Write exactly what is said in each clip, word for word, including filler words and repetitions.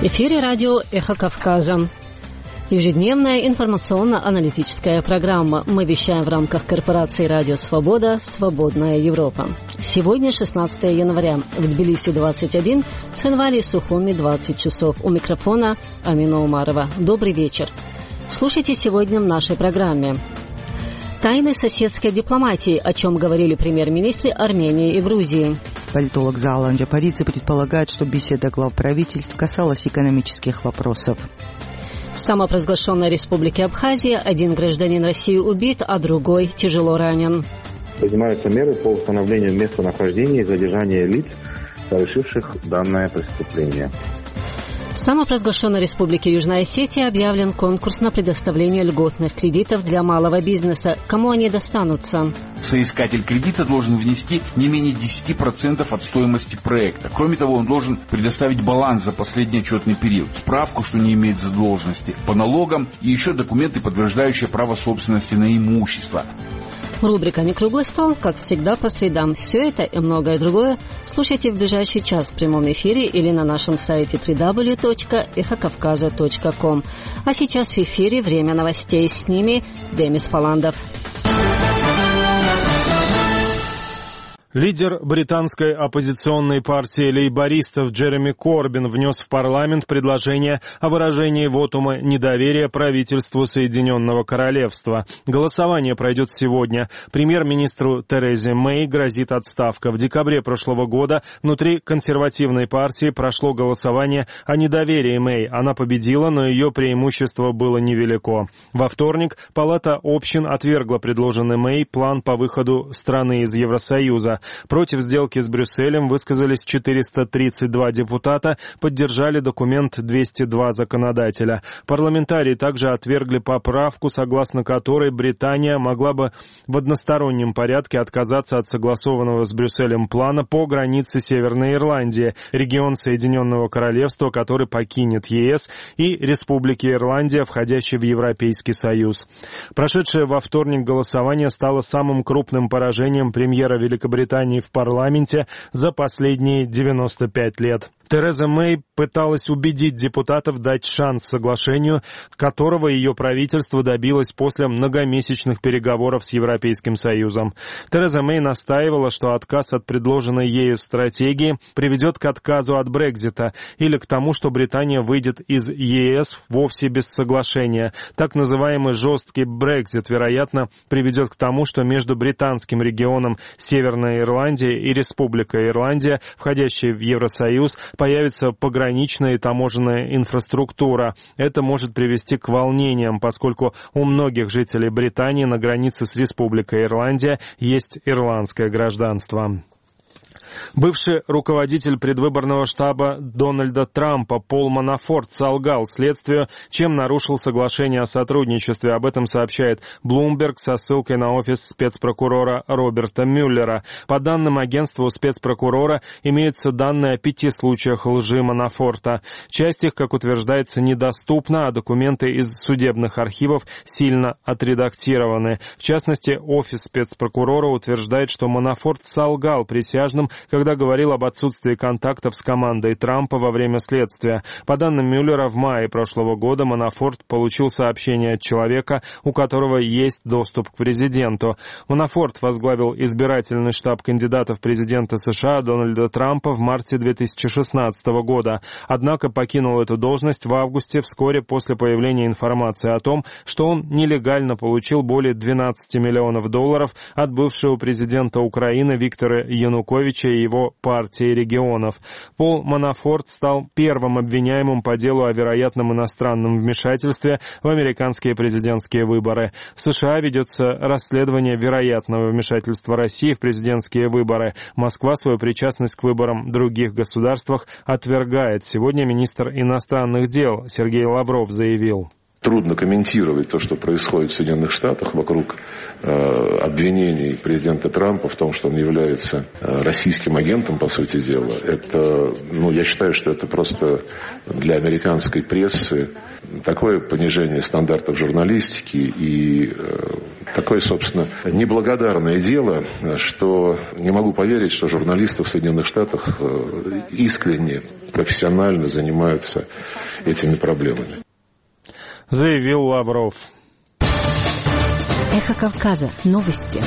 эфире радио «Эхо Кавказа». Ежедневная информационно-аналитическая программа. Мы вещаем в рамках корпорации «Радио Свобода. Свободная Европа». Сегодня шестнадцатое января. В Тбилиси двадцать один, в Цхинвале и Сухуми двадцать часов. У микрофона Амина Умарова. Добрый вечер. Слушайте сегодня в нашей программе. Тайны соседской дипломатии, о чем говорили премьер-министры Армении и Грузии. Политолог Заала Анджапаридзе предполагает, что беседа глав правительств касалась экономических вопросов. В самопровозглашенной республике Абхазия один гражданин России убит, а другой тяжело ранен. Принимаются меры по установлению местонахождения и задержания лиц, совершивших данное преступление. В самопровозглашенной республике Южная Осетия объявлен конкурс на предоставление льготных кредитов для малого бизнеса. Кому они достанутся? Соискатель кредита должен внести не менее десять процентов от стоимости проекта. Кроме того, он должен предоставить баланс за последний отчетный период, справку, что не имеет задолженности по налогам и еще документы, подтверждающие право собственности на имущество. Рубрика «Не круглый стол», как всегда, по средам. Все это и многое другое слушайте в ближайший час в прямом эфире или на нашем сайте дабл ю дабл ю дабл ю точка эхо кавказа точка ком. А сейчас в эфире время новостей. С ними Демис Паландов. Лидер британской оппозиционной партии лейбористов Джереми Корбин внес в парламент предложение о выражении вотума недоверия правительству Соединенного Королевства. Голосование пройдет сегодня. Премьер-министру Терезе Мэй грозит отставка. В декабре прошлого года внутри консервативной партии прошло голосование о недоверии Мэй. Она победила, но ее преимущество было невелико. Во вторник Палата общин отвергла предложенный Мэй план по выходу страны из Евросоюза. Против сделки с Брюсселем высказались четыреста тридцать два депутата, поддержали документ двести два законодателя. Парламентарии также отвергли поправку, согласно которой Британия могла бы в одностороннем порядке отказаться от согласованного с Брюсселем плана по границе Северной Ирландии, регион Соединенного Королевства, который покинет ЕС, и Республики Ирландия, входящей в Европейский Союз. Прошедшее во вторник голосование стало самым крупным поражением премьера Великобритании в парламенте за последние девяносто пять лет. Тереза Мэй пыталась убедить депутатов дать шанс соглашению, которого ее правительство добилось после многомесячных переговоров с Европейским Союзом. Тереза Мэй настаивала, что отказ от предложенной ею стратегии приведет к отказу от Брексита или к тому, что Британия выйдет из ЕС вовсе без соглашения. Так называемый жесткий Брексит, вероятно, приведет к тому, что между британским регионом Северная Ирландия и Республика Ирландия, входящие в Евросоюз, появится пограничная и таможенная инфраструктура. Это может привести к волнениям, поскольку у многих жителей Британии на границе с Республикой Ирландия есть ирландское гражданство. Бывший руководитель предвыборного штаба Дональда Трампа Пол Манафорт солгал следствию, чем нарушил соглашение о сотрудничестве. Об этом сообщает Bloomberg со ссылкой на офис спецпрокурора Роберта Мюллера. По данным агентства, у спецпрокурора имеются данные о пяти случаях лжи Манафорта. Часть их, как утверждается, недоступна, а документы из судебных архивов сильно отредактированы. В частности, офис спецпрокурора утверждает, что Манафорт солгал присяжным, когда говорил об отсутствии контактов с командой Трампа во время следствия. По данным Мюллера, в мае прошлого года Манафорт получил сообщение от человека, у которого есть доступ к президенту. Манафорт возглавил избирательный штаб кандидата в президенты США Дональда Трампа в марте две тысячи шестнадцатого года. Однако покинул эту должность в августе, вскоре после появления информации о том, что он нелегально получил более двенадцати миллионов долларов от бывшего президента Украины Виктора Януковича и его партии регионов. Пол Манафорт стал первым обвиняемым по делу о вероятном иностранном вмешательстве в американские президентские выборы. В США ведется расследование вероятного вмешательства России в президентские выборы. Москва свою причастность к выборам в других государствах отвергает. Сегодня министр иностранных дел Сергей Лавров заявил: трудно комментировать то, что происходит в Соединенных Штатах вокруг э, обвинений президента Трампа в том, что он является э, российским агентом, по сути дела. Это, ну, я считаю, что это просто для американской прессы такое понижение стандартов журналистики и э, Такое, собственно, неблагодарное дело, что не могу поверить, что журналисты в Соединенных Штатах искренне, профессионально занимаются этими проблемами. Заявил Лавров. Эхо Кавказа. Новости.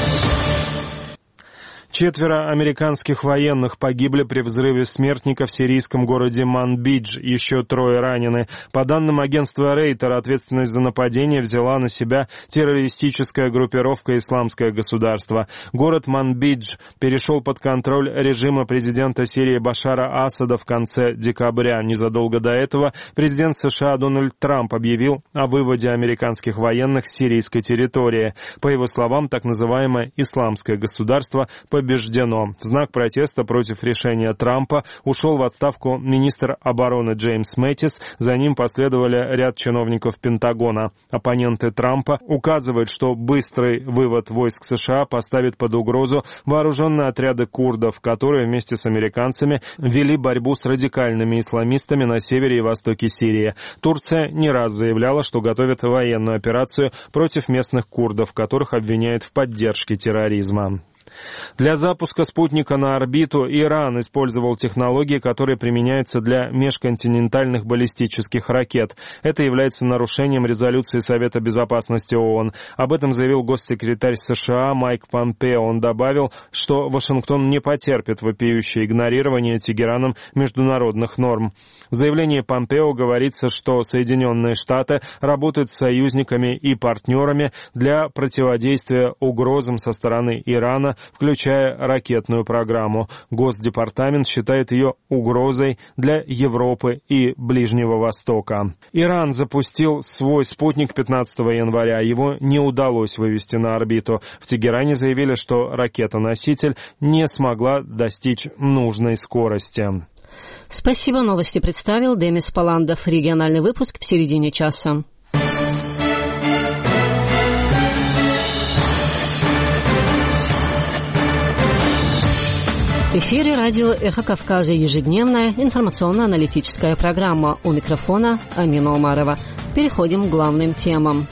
Четверо американских военных погибли при взрыве смертника в сирийском городе Манбидж. Еще трое ранены. По данным агентства Рейтер, ответственность за нападение взяла на себя террористическая группировка «Исламское государство». Город Манбидж перешел под контроль режима президента Сирии Башара Асада в конце декабря. Незадолго до этого президент США Дональд Трамп объявил о выводе американских военных с сирийской территории. По его словам, так называемое «Исламское государство» побеждено. В знак протеста против решения Трампа ушел в отставку министр обороны Джеймс Мэттис, за ним последовали ряд чиновников Пентагона. Оппоненты Трампа указывают, что быстрый вывод войск США поставит под угрозу вооруженные отряды курдов, которые вместе с американцами вели борьбу с радикальными исламистами на севере и востоке Сирии. Турция не раз заявляла, что готовит военную операцию против местных курдов, которых обвиняют в поддержке терроризма. Для запуска спутника на орбиту Иран использовал технологии, которые применяются для межконтинентальных баллистических ракет. Это является нарушением резолюции Совета Безопасности ООН. Об этом заявил госсекретарь США Майк Помпео. Он добавил, что Вашингтон не потерпит вопиющее игнорирование Тегераном международных норм. В заявлении Помпео говорится, что Соединенные Штаты работают с союзниками и партнерами для противодействия угрозам со стороны Ирана, включая ракетную программу. Госдепартамент считает ее угрозой для Европы и Ближнего Востока. Иран запустил свой спутник пятнадцатого января. Его не удалось вывести на орбиту. В Тегеране заявили, что ракета-носитель не смогла достичь нужной скорости. Спасибо. Новости представил Демис Паландов. Региональный выпуск в середине часа. В эфире радио «Эхо Кавказа», ежедневная информационно-аналитическая программа. У микрофона Амина Умарова. Переходим к главным темам.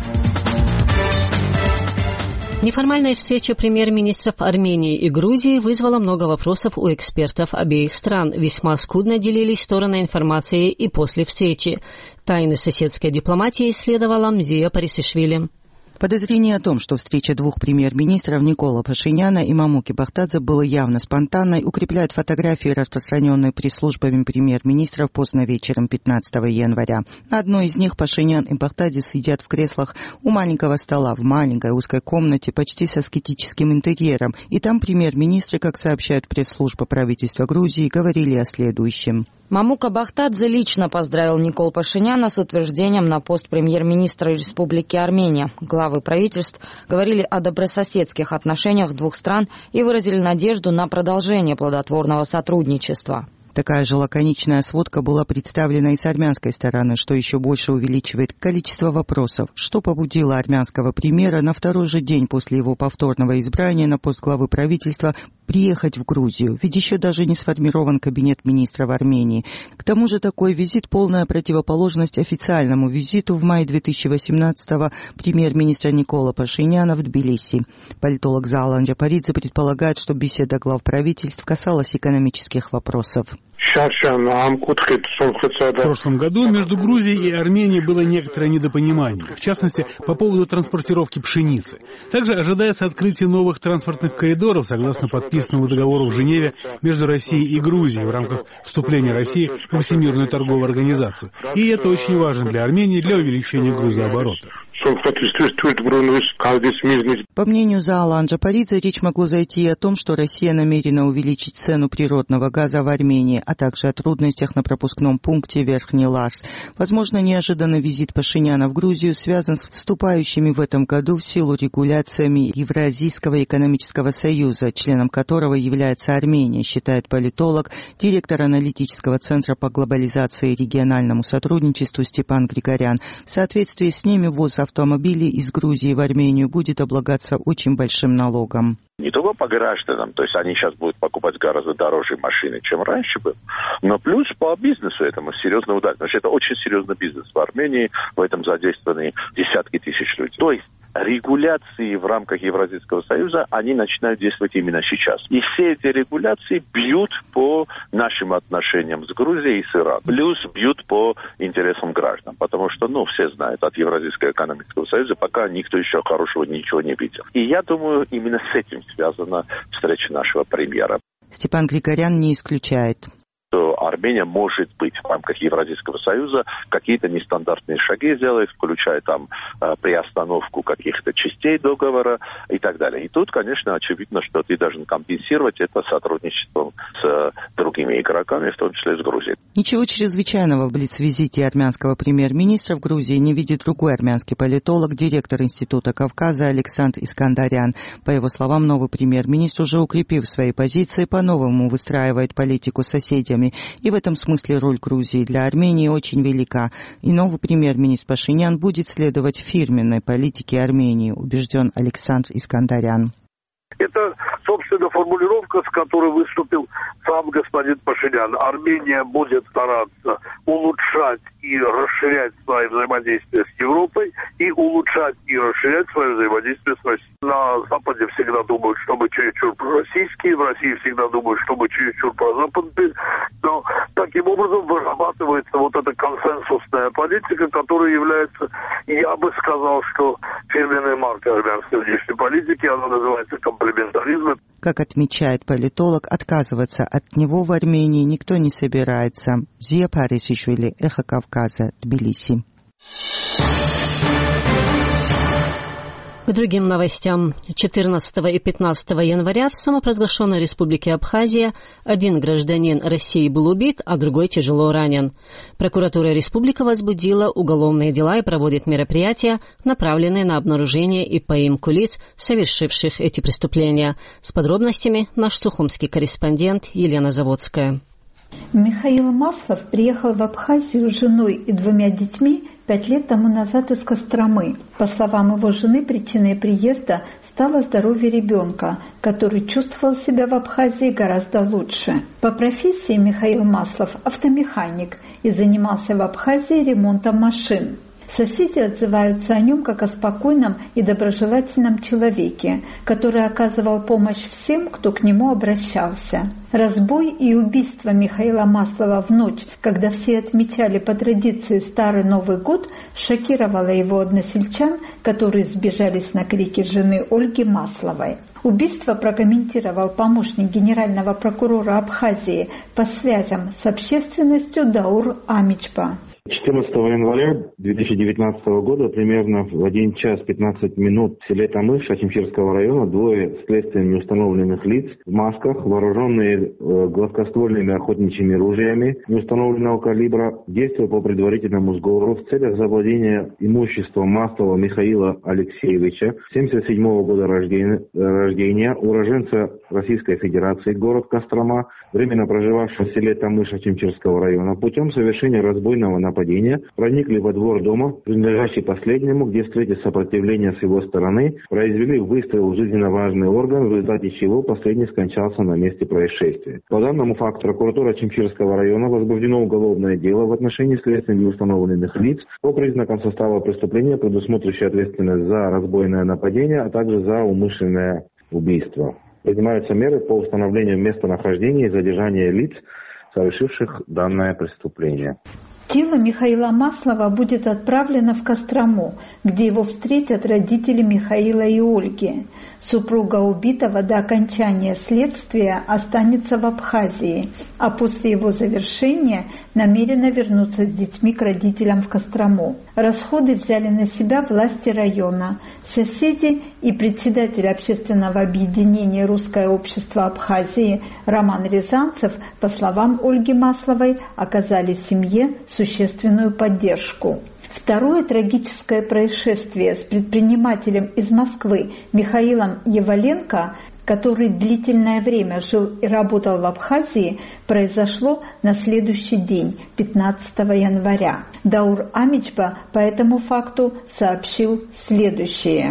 Неформальная встреча премьер-министров Армении и Грузии вызвала много вопросов у экспертов обеих стран. Весьма скудно делились стороны информацией и после встречи. Тайны соседской дипломатии исследовала Мзия Парисишвили. Подозрение о том, что встреча двух премьер-министров Никола Пашиняна и Мамуки Бахтадзе была явно спонтанной, укрепляют фотографии, распространенные пресс-службами премьер-министров поздно вечером пятнадцатого января. На одной из них Пашинян и Бахтадзе сидят в креслах у маленького стола в маленькой узкой комнате, почти с аскетическим интерьером, и там премьер-министры, как сообщают пресс-служба правительства Грузии, говорили о следующем. Мамука Бахтадзе лично поздравил Никола Пашиняна с утверждением на пост премьер-министра Республики Армения. Главы правительств говорили о добрососедских отношениях двух стран и выразили надежду на продолжение плодотворного сотрудничества. Такая же лаконичная сводка была представлена и с армянской стороны, что еще больше увеличивает количество вопросов. Что побудило армянского премьера на второй же день после его повторного избрания на пост главы правительства приехать в Грузию? Ведь еще даже не сформирован кабинет министров Армении. К тому же такой визит – полная противоположность официальному визиту в мае две тысячи восемнадцатого премьер-министра Никола Пашиняна в Тбилиси. Политолог Заалан Джапаридзе предполагает, что беседа глав правительств касалась экономических вопросов. В прошлом году между Грузией и Арменией было некоторое недопонимание, в частности, по поводу транспортировки пшеницы. Также ожидается открытие новых транспортных коридоров, согласно подписанному договору в Женеве между Россией и Грузией в рамках вступления России во Всемирную торговую организацию. И это очень важно для Армении для увеличения грузооборота. По мнению Заалан Джапаридзе, речь могло зайти и о том, что Россия намерена увеличить цену природного газа в Армении, а также о трудностях на пропускном пункте Верхний Ларс. Возможно, неожиданный визит Пашиняна в Грузию связан с вступающими в этом году в силу регуляциями Евразийского экономического союза, членом которого является Армения, считает политолог, директор аналитического центра по глобализации и региональному сотрудничеству Степан Григорян. В соответствии с ними ввоз автомобилей из Грузии в Армению будет облагаться очень большим налогом. Не только по гражданам, то есть они сейчас будут покупать гораздо дороже машины, чем раньше было, но плюс по бизнесу этому серьезно ударить, потому что это очень серьезный бизнес в Армении, в этом задействованы десятки тысяч людей. То есть регуляции в рамках Евразийского союза, они начинают действовать именно сейчас. И все эти регуляции бьют по нашим отношениям с Грузией и с Ираном. Плюс бьют по интересам граждан. Потому что, ну, все знают, от Евразийского экономического союза пока никто еще хорошего ничего не видел. И я думаю, именно с этим связана встреча нашего премьера. Степан Григорян не исключает, что Армения может быть в рамках Евразийского союза какие-то нестандартные шаги сделать, включая там приостановку каких-то частей договора и так далее. И тут, конечно, очевидно, что ты должен компенсировать это сотрудничеством с другими игроками, в том числе с Грузией. Ничего чрезвычайного в блиц-визите армянского премьер-министра в Грузии не видит другой армянский политолог, директор Института Кавказа Александр Искандарян. По его словам, новый премьер-министр, уже укрепив свои позиции, по-новому выстраивает политику с соседями. И в этом смысле роль Грузии для Армении очень велика. И новый премьер-министр Пашинян будет следовать фирменной политике Армении, убежден Александр Искандарян. Это, собственно, формулировка, с которой выступил сам господин Пашинян. Армения будет стараться улучшать и расширять свои взаимодействия с Европой и улучшать и расширять свое взаимодействие с Россией. На Западе всегда думают, что мы чересчур пророссийские, в России всегда думают, что мы чересчур прозападные. Но таким образом вырабатывается вот эта консенсусная политика, которая является, я бы сказал, что фирменной маркой армянской внешней политики. Она называется комплементаризм. Как отмечает политолог, отказываться от него в Армении никто не собирается. Зия Парисишвили, Эхо Кавказа, Тбилиси. К другим новостям. четырнадцатого и пятнадцатого января в самопровозглашенной республике Абхазия один гражданин России был убит, а другой тяжело ранен. Прокуратура республики возбудила уголовные дела и проводит мероприятия, направленные на обнаружение и поимку лиц, совершивших эти преступления. С подробностями наш сухумский корреспондент Елена Заводская. Михаил Маслов приехал в Абхазию с женой и двумя детьми пять лет тому назад из Костромы. По словам его жены, причиной приезда стало здоровье ребенка, который чувствовал себя в Абхазии гораздо лучше. По профессии Михаил Маслов – автомеханик и занимался в Абхазии ремонтом машин. Соседи отзываются о нем как о спокойном и доброжелательном человеке, который оказывал помощь всем, кто к нему обращался. Разбой и убийство Михаила Маслова в ночь, когда все отмечали по традиции Старый Новый год, шокировало его односельчан, которые сбежались на крики жены Ольги Масловой. Убийство прокомментировал помощник генерального прокурора Абхазии по связям с общественностью Даур Амичба. четырнадцатого января две тысячи девятнадцатого года, примерно в один час пятнадцать минут в селе Тамыш Ачимчирского района, двое следствием неустановленных лиц в масках, вооруженные э, гладкоствольными охотничьими ружьями неустановленного калибра, действуя по предварительному сговору в целях завладения имуществом Маслова Михаила Алексеевича, семьдесят седьмого года рождения, рождения, уроженца Российской Федерации, город Кострома, временно проживавшего в селе Тамыш Ачимчирского района, путем совершения разбойного нападения нападения, проникли во двор дома, принадлежащий последнему, где, встретив сопротивление с его стороны, произвели выстрел в жизненно важный орган, в результате чего последний скончался на месте происшествия. По данному факту прокуратура Ачимчирского района возбуждено уголовное дело в отношении следствием неустановленных лиц по признакам состава преступления, предусмотрящей ответственность за разбойное нападение, а также за умышленное убийство. Принимаются меры по установлению местонахождения и задержания лиц, совершивших данное преступление. Тело Михаила Маслова будет отправлено в Кострому, где его встретят родители Михаила и Ольги. Супруга убитого до окончания следствия останется в Абхазии, а после его завершения намерена вернуться с детьми к родителям в Кострому. Расходы взяли на себя власти района, соседи и председатель общественного объединения «Русское общество Абхазии» Роман Рязанцев, по словам Ольги Масловой, оказали семье существенную поддержку. Второе трагическое происшествие с предпринимателем из Москвы Михаилом Еваленко, который длительное время жил и работал в Абхазии, произошло на следующий день, пятнадцатого января. Даур Амичба по этому факту сообщил следующее.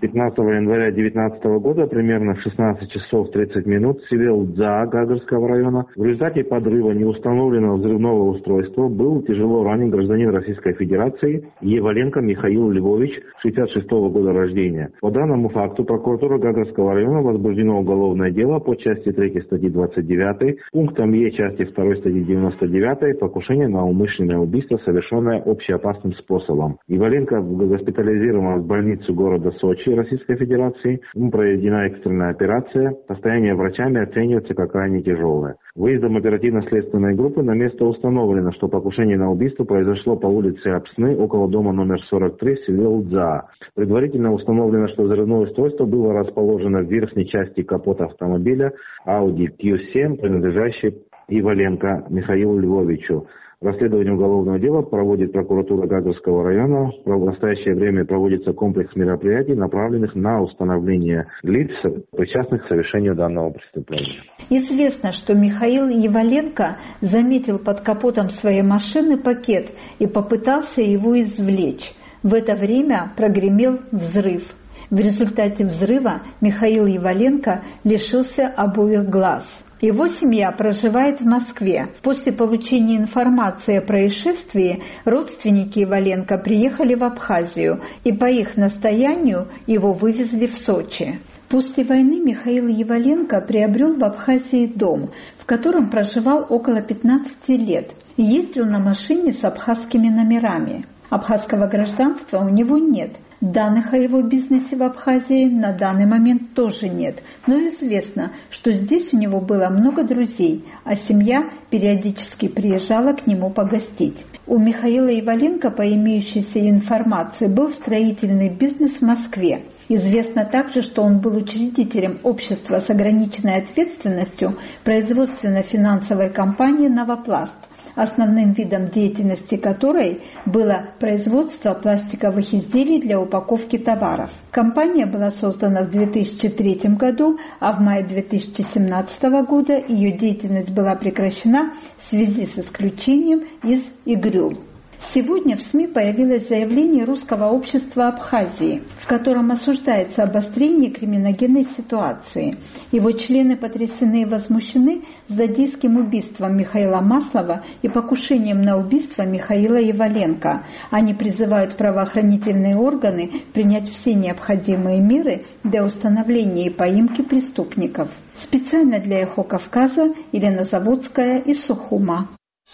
пятнадцатого января две тысячи девятнадцатого года, примерно в шестнадцать часов тридцать минут, в селе Удза Гагарского района, в результате подрыва неустановленного взрывного устройства был тяжело ранен гражданин Российской Федерации Еваленко Михаил Львович, шестьдесят шестого года рождения. По данному факту прокуратура Гагарского района возбуждено уголовное дело по части третьей статьи двадцать девять, пунктом Е части второй статьи девяносто девять, покушение на умышленное убийство, совершенное общеопасным способом. Еваленко госпитализирован в больницу города Сочи Российской Федерации. Ему проведена экстренная операция. Состояние врачами оценивается как крайне тяжелое. Выездом оперативно-следственной группы на место установлено, что покушение на убийство произошло по улице Апсны, около дома номер сорок три в селе Удза. Предварительно установлено, что взрывное устройство было расположено в верхней части капота автомобиля Audi кью семь, принадлежащей Еваленко Михаилу Львовичу. Расследование уголовного дела проводит прокуратура Гагарского района. В настоящее время проводится комплекс мероприятий, направленных на установление лиц, причастных к совершению данного преступления. Известно, что Михаил Еваленко заметил под капотом своей машины пакет и попытался его извлечь. В это время прогремел взрыв. В результате взрыва Михаил Еваленко лишился обоих глаз. Его семья проживает в Москве. После получения информации о происшествии родственники Еваленко приехали в Абхазию и по их настоянию его вывезли в Сочи. После войны Михаил Еваленко приобрел в Абхазии дом, в котором проживал около пятнадцати лет, и ездил на машине с абхазскими номерами. Абхазского гражданства у него нет. Данных о его бизнесе в Абхазии на данный момент тоже нет, но известно, что здесь у него было много друзей, а семья периодически приезжала к нему погостить. У Михаила Еваленко, по имеющейся информации, был строительный бизнес в Москве. Известно также, что он был учредителем общества с ограниченной ответственностью производственно-финансовой компании «Новопласт», основным видом деятельности которой было производство пластиковых изделий для упаковки товаров. Компания была создана в две тысячи третьем году, а в мае две тысячи семнадцатого года ее деятельность была прекращена в связи с исключением из ИГРЮЛ. Сегодня в СМИ появилось заявление Русского общества Абхазии, в котором осуждается обострение криминогенной ситуации. Его члены потрясены и возмущены злодейским убийством Михаила Маслова и покушением на убийство Михаила Еваленко. Они призывают правоохранительные органы принять все необходимые меры для установления и поимки преступников. Специально для Эхо Кавказа Елена Заводская из Сухума.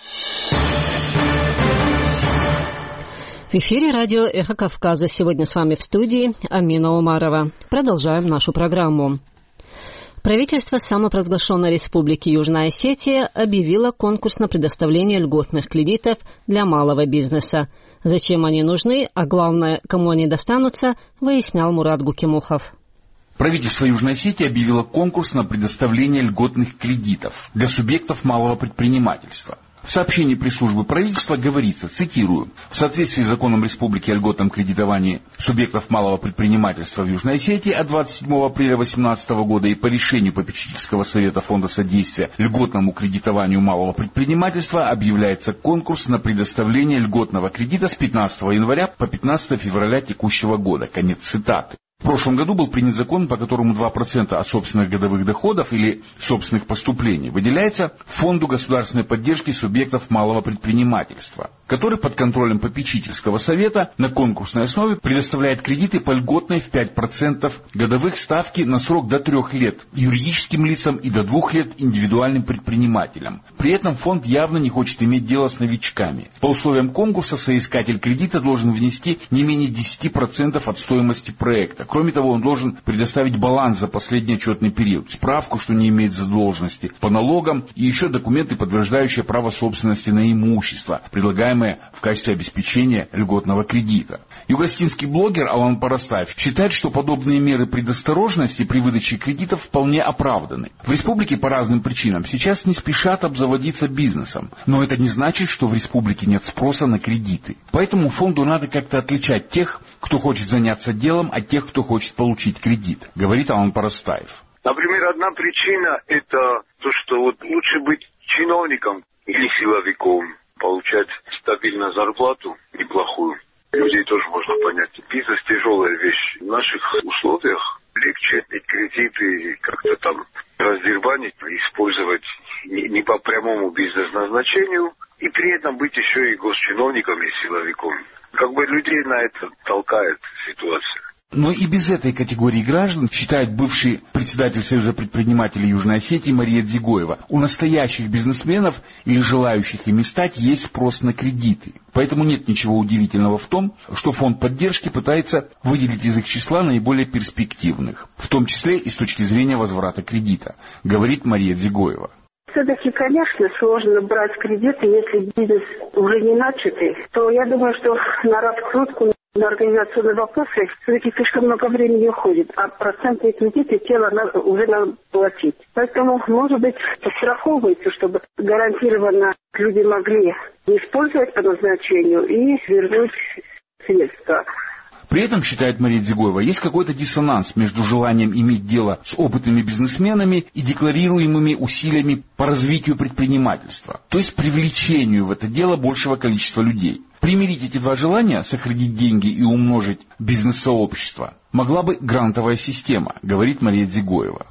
В эфире радио «Эхо Кавказа». Сегодня с вами в студии Амина Умарова. Продолжаем нашу программу. Правительство самопровозглашенной Республики Южная Осетия объявило конкурс на предоставление льготных кредитов для малого бизнеса. Зачем они нужны, а главное, кому они достанутся, выяснял Мурат Гукимухов. Правительство Южной Осетии объявило конкурс на предоставление льготных кредитов для субъектов малого предпринимательства. В сообщении пресс-службы правительства говорится, цитирую, «В соответствии с законом Республики о льготном кредитовании субъектов малого предпринимательства в Южной Осетии от двадцать седьмого апреля две тысячи восемнадцатого года и по решению попечительского совета Фонда содействия льготному кредитованию малого предпринимательства объявляется конкурс на предоставление льготного кредита с пятнадцатого января по пятнадцатое февраля текущего года». Конец цитаты. В прошлом году был принят закон, по которому два процента от собственных годовых доходов или собственных поступлений выделяется Фонду государственной поддержки субъектов малого предпринимательства, который под контролем попечительского совета на конкурсной основе предоставляет кредиты по льготной в пять процентов годовых ставки на срок до трех лет юридическим лицам и до двух лет индивидуальным предпринимателям. При этом фонд явно не хочет иметь дело с новичками. По условиям конкурса соискатель кредита должен внести не менее десяти процентов от стоимости проекта. Кроме того, он должен предоставить баланс за последний отчетный период, справку, что не имеет задолженности по налогам и еще документы, подтверждающие право собственности на имущество, предлагаемое в качестве обеспечения льготного кредита. Югостинский блогер Алан Парастаев считает, что подобные меры предосторожности при выдаче кредитов вполне оправданы. В республике по разным причинам сейчас не спешат обзаводиться бизнесом, но это не значит, что в республике нет спроса на кредиты. Поэтому фонду надо как-то отличать тех, кто хочет заняться делом, от тех, кто хочет получить кредит, говорит Алан Парастаев. Например, одна причина – это то, что вот лучше быть чиновником или силовиком, получать стабильную зарплату, неплохую, Людей тоже можно понять. Бизнес тяжелая вещь. В наших условиях легче отнять кредиты, как-то там раздербанить, использовать не, не по прямому бизнес-назначению, и при этом быть еще и госчиновником и силовиком. Как бы людей на это толкает ситуация. Но и без этой категории граждан, считает бывший председатель Союза предпринимателей Южной Осетии Мария Дзигоева, у настоящих бизнесменов или желающих ими стать есть спрос на кредиты. Поэтому нет ничего удивительного в том, что фонд поддержки пытается выделить из их числа наиболее перспективных, в том числе и с точки зрения возврата кредита, говорит Мария Дзигоева. Все-таки, конечно, сложно брать кредиты, если бизнес уже не начатый. То я думаю, что на раскрутку, на организационные вопросы все-таки слишком много времени уходит, а процентные кредиты тело надо, уже надо платить. Поэтому, может быть, подстраховывается, чтобы гарантированно люди могли использовать по назначению и вернуть средства. При этом, считает Мария Дзигоева, есть какой-то диссонанс между желанием иметь дело с опытными бизнесменами и декларируемыми усилиями по развитию предпринимательства, то есть привлечению в это дело большего количества людей. Примирить эти два желания, сохранить деньги и умножить бизнес-сообщество, могла бы грантовая система, говорит Мария Дзигоева.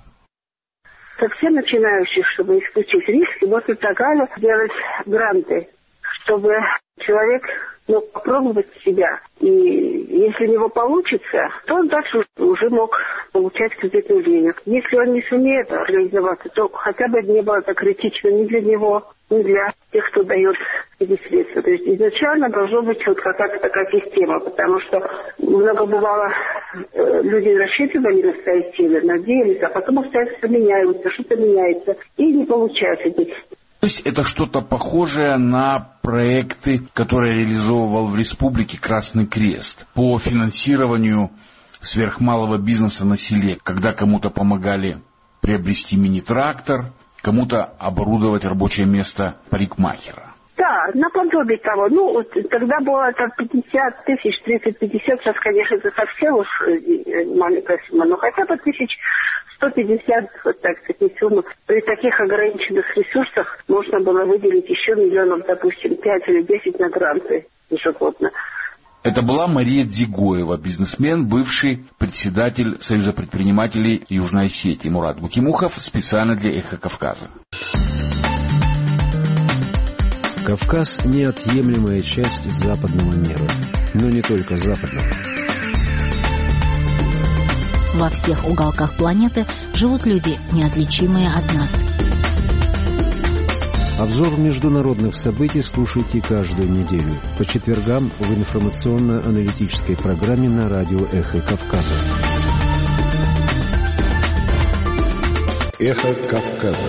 Совсем начинающих, чтобы исключить риски, можно такая делать гранты, чтобы человек мог попробовать себя. И если у него получится, то он дальше уже мог получать кредитный денег. Если он не сумеет организоваться, то хотя бы не было так критично ни для него, ни для тех, кто дает эти средства. То есть изначально должна быть вот какая-то такая система, потому что много бывало, люди рассчитывали на свои силы, надеялись, а потом обстоятельства меняются, что-то меняется, и не получается здесь. То есть это что-то похожее на проекты, которые реализовывал в республике Красный Крест по финансированию сверхмалого бизнеса на селе, когда кому-то помогали приобрести мини-трактор, кому-то оборудовать рабочее место парикмахера. Да, наподобие того. Ну, вот тогда было это пятьдесят тысяч, тридцать-пятьдесят, сейчас, конечно, это совсем уж маленькая сумма, но хотя бы тысяч сто пятьдесят, вот так, такие суммы. При таких ограниченных ресурсах можно было выделить еще миллионов, допустим, пять или десять на гранты ежегодно. Это была Мария Дзигоева, бизнесмен, бывший председатель Союза предпринимателей Южной Осетии. Мурат Букимухов специально для «Эхо Кавказа». Кавказ – неотъемлемая часть западного мира, но не только западного. Во всех уголках планеты живут люди, неотличимые от нас. Обзор международных событий слушайте каждую неделю по четвергам в информационно-аналитической программе на радио «Эхо Кавказа». «Эхо Кавказа».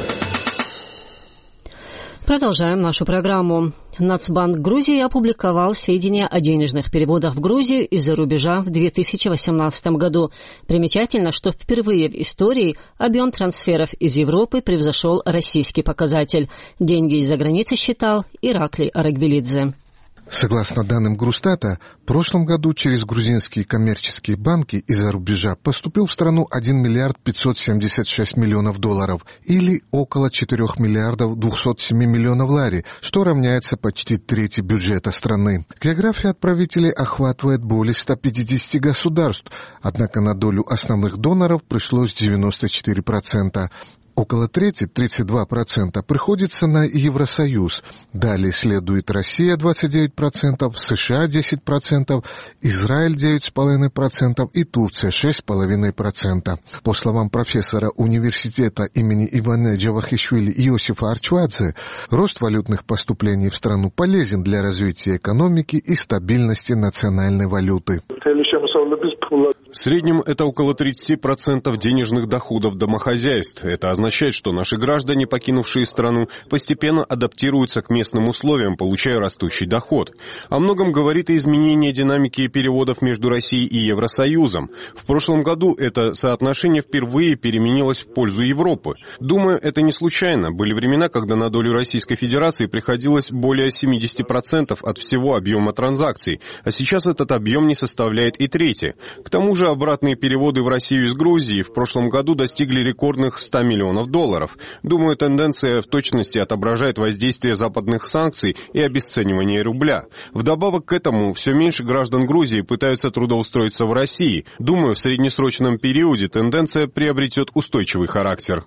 Продолжаем нашу программу. Нацбанк Грузии опубликовал сведения о денежных переводах в Грузию из-за рубежа в две тысячи восемнадцатом году. Примечательно, что впервые в истории объем трансферов из Европы превзошел российский показатель. Деньги из-за границы считал Ираклий Арагвелидзе. Согласно данным Грустата, в прошлом году через грузинские коммерческие банки из-за рубежа поступил в страну один миллиард пятьсот семьдесят шесть миллионов долларов или около четырех миллиардов двухсот семи миллионов лари, что равняется почти трети бюджета страны. География отправителей охватывает более ста пятидесяти государств, однако на долю основных доноров пришлось девяносто четыре процента. Около трети, тридцать два процента, приходится на Евросоюз. Далее следует Россия двадцать девять процентов, США десять процентов, Израиль девять целых пять десятых процента и Турция шесть целых пять десятых процента. По словам профессора университета имени Ивана Джавахишвили Иосифа Арчвадзе, рост валютных поступлений в страну полезен для развития экономики и стабильности национальной валюты. В среднем это около тридцать процентов денежных доходов домохозяйств. Это означает, что наши граждане, покинувшие страну, постепенно адаптируются к местным условиям, получая растущий доход. О многом говорит и изменение динамики переводов между Россией и Евросоюзом. В прошлом году это соотношение впервые переменилось в пользу Европы. Думаю, это не случайно. Были времена, когда на долю Российской Федерации приходилось более семьдесят процентов от всего объема транзакций, а сейчас этот объем не составляет и трети. торговли. К тому же обратные переводы в Россию из Грузии в прошлом году достигли рекордных ста миллионов долларов. Думаю, тенденция в точности отображает воздействие западных санкций и обесценивание рубля. Вдобавок к этому, все меньше граждан Грузии пытаются трудоустроиться в России. Думаю, в среднесрочном периоде тенденция приобретет устойчивый характер.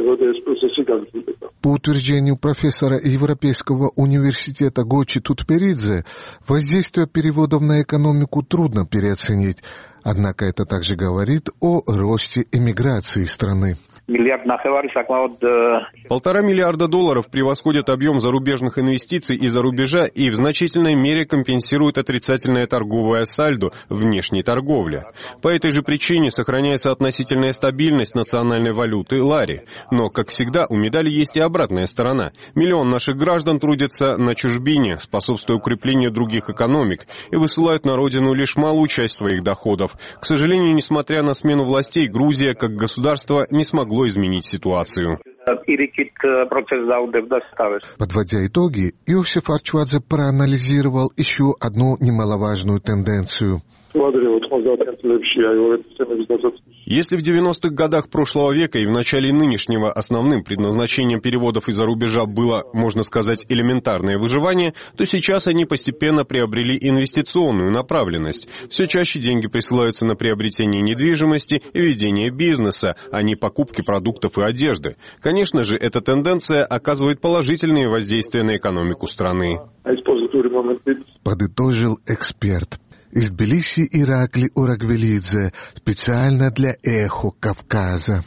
По утверждению профессора Европейского университета Гочи Тутперидзе, воздействие переводов на экономику трудно переоценить. Однако это также говорит о росте эмиграции страны. Полтора миллиарда долларов превосходят объем зарубежных инвестиций из-за рубежа и в значительной мере компенсируют отрицательное торговое сальдо внешней торговли. По этой же причине сохраняется относительная стабильность национальной валюты лари. Но, как всегда, у медали есть и обратная сторона. Миллион наших граждан трудятся на чужбине, способствуя укреплению других экономик, и высылают на родину лишь малую часть своих доходов. К сожалению, несмотря на смену властей, Грузия, как государство, не смогла изменить ситуацию. Подводя итоги, Иосиф Арчвадзе проанализировал еще одну немаловажную тенденцию. Если в девяностых годах прошлого века и в начале нынешнего основным предназначением переводов из-за рубежа было, можно сказать, элементарное выживание, то сейчас они постепенно приобрели инвестиционную направленность. Все чаще деньги присылаются на приобретение недвижимости и ведение бизнеса, а не покупки продуктов и одежды. Конечно же, эта тенденция оказывает положительные воздействия на экономику страны. Подытожил эксперт. Из Тбилиси Иракли Урагвелидзе, специально для «Эхо Кавказа».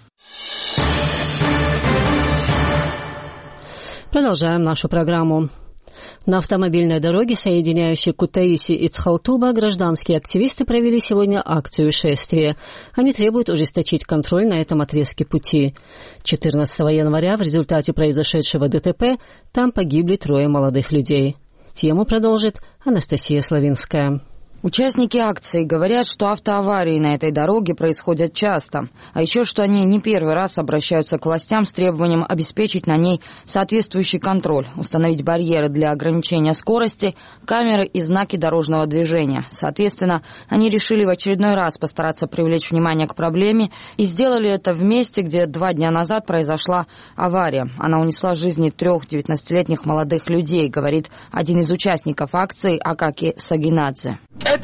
Продолжаем нашу программу. На автомобильной дороге, соединяющей Кутаиси и Цхалтуба, гражданские активисты провели сегодня акцию шествия. Они требуют ужесточить контроль на этом отрезке пути. четырнадцатого января в результате произошедшего ДТП там погибли трое молодых людей. Тему продолжит Анастасия Славинская. Участники акции говорят, что автоаварии на этой дороге происходят часто, а еще что они не первый раз обращаются к властям с требованием обеспечить на ней соответствующий контроль, установить барьеры для ограничения скорости, камеры и знаки дорожного движения. Соответственно, они решили в очередной раз постараться привлечь внимание к проблеме и сделали это в месте, где два дня назад произошла авария. Она унесла жизни трех девятнадцатилетних молодых людей, говорит один из участников акции Акаки Сагинадзе.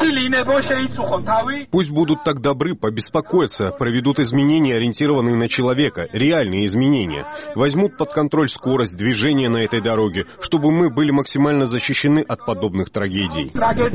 Пусть будут так добры побеспокоиться, проведут изменения, ориентированные на человека, реальные изменения. Возьмут под контроль скорость движения на этой дороге, чтобы мы были максимально защищены от подобных трагедий.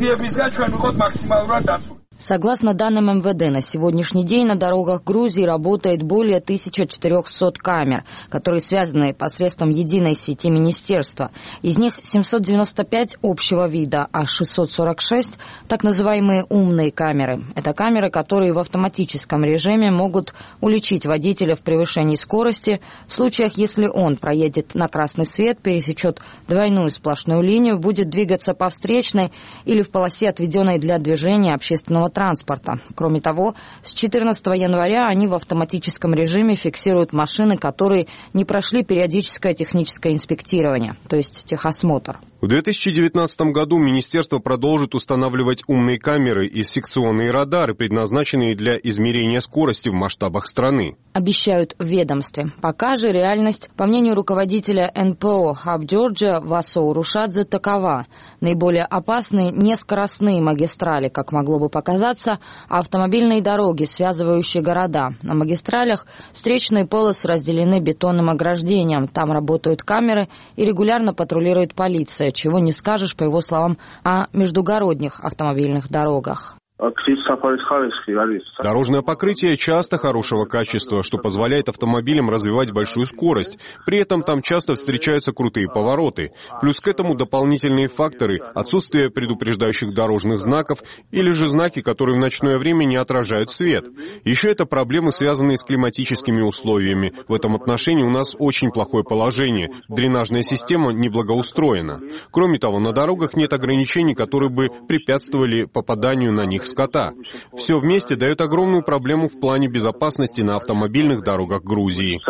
Согласно данным эм вэ дэ, на сегодняшний день на дорогах Грузии работает более тысяча четыреста камер, которые связаны посредством единой сети министерства. Из них семьсот девяносто пять общего вида, а шестьсот сорок шесть так называемые умные камеры. Это камеры, которые в автоматическом режиме могут уличить водителя в превышении скорости в случаях, если он проедет на красный свет, пересечет двойную сплошную линию, будет двигаться по встречной или в полосе, отведенной для движения общественного транспорта. Кроме того, с четырнадцатого января они в автоматическом режиме фиксируют машины, которые не прошли периодическое техническое инспектирование, то есть техосмотр. В две тысячи девятнадцатом году министерство продолжит устанавливать умные камеры и секционные радары, предназначенные для измерения скорости в масштабах страны. Обещают в ведомстве. Пока же реальность, по мнению руководителя эн пэ о Hub Georgia Васо Урушадзе, такова. Наиболее опасны не скоростные магистрали, как могло бы показаться, а автомобильные дороги, связывающие города. На магистралях встречные полосы разделены бетонным ограждением. Там работают камеры и регулярно патрулирует полиция, чего не скажешь, по его словам, о междугородних автомобильных дорогах. Дорожное покрытие часто хорошего качества, что позволяет автомобилям развивать большую скорость. При этом там часто встречаются крутые повороты. Плюс к этому дополнительные факторы – отсутствие предупреждающих дорожных знаков или же знаки, которые в ночное время не отражают свет. Еще это проблемы, связанные с климатическими условиями. В этом отношении у нас очень плохое положение. Дренажная система неблагоустроена. Кроме того, на дорогах нет ограничений, которые бы препятствовали попаданию на них скота. Все вместе дает огромную проблему в плане безопасности на автомобильных дорогах Грузии.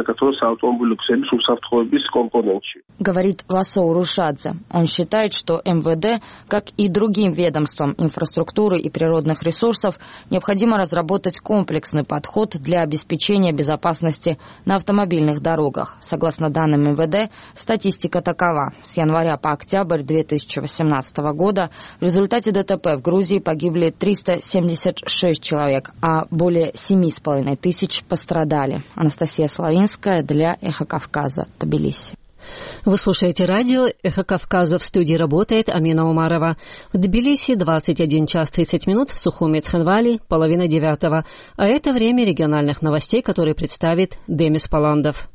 Говорит Васоу Рушадзе. Он считает, что эм вэ дэ, как и другим ведомствам инфраструктуры и природных ресурсов, необходимо разработать комплексный подход для обеспечения безопасности на автомобильных дорогах. Согласно данным эм вэ дэ, статистика такова. С января по октябрь две тысячи восемнадцатого года в результате дэ тэ пэ в Грузии погибли триста семьдесят шесть человек, а более семь с половиной тысяч пострадали. Анастасия Славинская для Эхо Кавказа, Тбилиси. Вы слушаете радио «Эхо Кавказа». В студии работает Амина Умарова. В Тбилиси двадцать один час тридцать минут, в Сухуми Цхинвали половина девятого. А это время региональных новостей, которые представит Демис Паландов.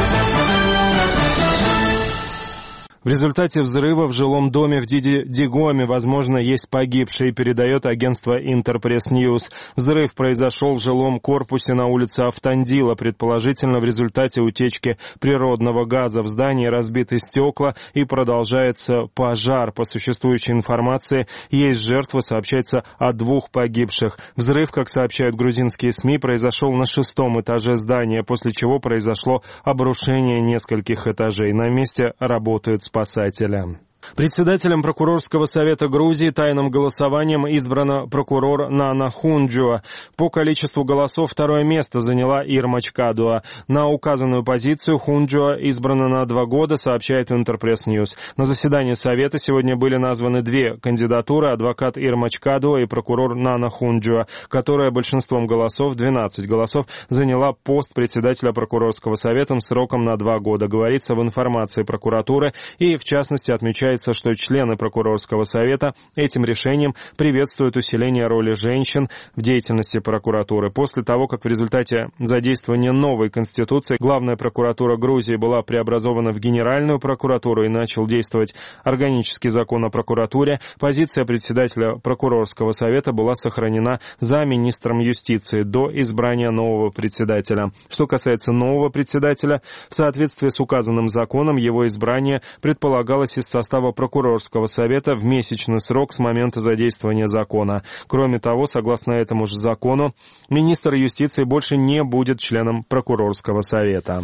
В результате взрыва в жилом доме в Диди-Дигоме, возможно, есть погибшие, передает агентство Интерпресс-Ньюс. Взрыв произошел в жилом корпусе на улице Автандила, предположительно в результате утечки природного газа. В здании разбиты стекла и продолжается пожар. По существующей информации, есть жертвы, сообщается о двух погибших. Взрыв, как сообщают грузинские СМИ, произошел на шестом этаже здания, после чего произошло обрушение нескольких этажей. На месте работают спасателя. Председателем прокурорского совета Грузии тайным голосованием избрана прокурор Нана Хунджуа. По количеству голосов второе место заняла Ирма Чкадуа. На указанную позицию Хунджуа избрана на два года, сообщает Интерпресс-Ньюс. На заседании совета сегодня были названы две кандидатуры: адвокат Ирма Чкадуа и прокурор Нана Хунджуа, которая большинством голосов, двенадцать голосов, заняла пост председателя прокурорского совета сроком на два года, говорится в информации прокуратуры, и в частности отмечает, что члены прокурорского совета этим решением приветствуют усиление роли женщин в деятельности прокуратуры. После того, как в результате задействования новой Конституции главная прокуратура Грузии была преобразована в Генеральную прокуратуру и начал действовать органический закон о прокуратуре, позиция председателя прокурорского совета была сохранена за министром юстиции до избрания нового председателя. Что касается нового председателя, в соответствии с указанным законом его избрание предполагалось из состава прокурорского совета в месячный срок с момента задействования закона. Кроме того, согласно этому же закону, министр юстиции больше не будет членом прокурорского совета.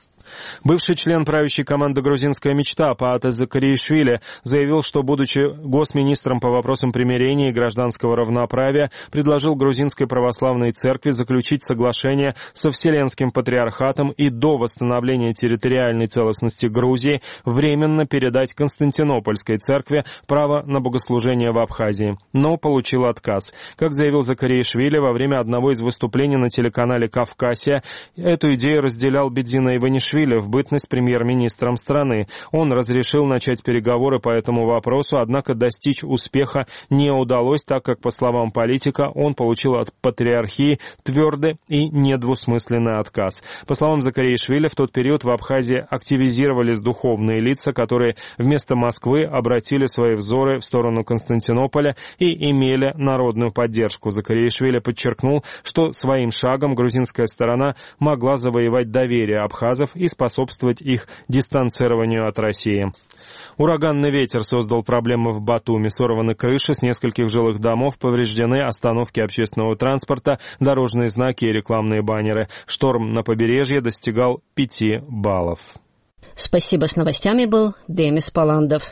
Бывший член правящей команды «Грузинская мечта» Паата Закариишвили заявил, что, будучи госминистром по вопросам примирения и гражданского равноправия, предложил Грузинской православной церкви заключить соглашение со Вселенским патриархатом и до восстановления территориальной целостности Грузии временно передать Константинопольской церкви право на богослужение в Абхазии, но получил отказ. Как заявил Закариишвили во время одного из выступлений на телеканале «Кавказия», эту идею разделял Бедзина Иванишвили в бытность премьер-министром страны. Он разрешил начать переговоры по этому вопросу, однако достичь успеха не удалось, так как, по словам политика, он получил от патриархии твердый и недвусмысленный отказ. По словам Закариишвили, в тот период в Абхазии активизировались духовные лица, которые вместо Москвы обратили свои взоры в сторону Константинополя и имели народную поддержку. Закариишвили подчеркнул, что своим шагом грузинская сторона могла завоевать доверие абхазов и способствовать их дистанцированию от России. Ураганный ветер создал проблемы в Батуми. Сорваны крыши, с нескольких жилых домов повреждены остановки общественного транспорта, дорожные знаки и рекламные баннеры. Шторм на побережье достигал пяти баллов. Спасибо. С новостями был Демис Паландов.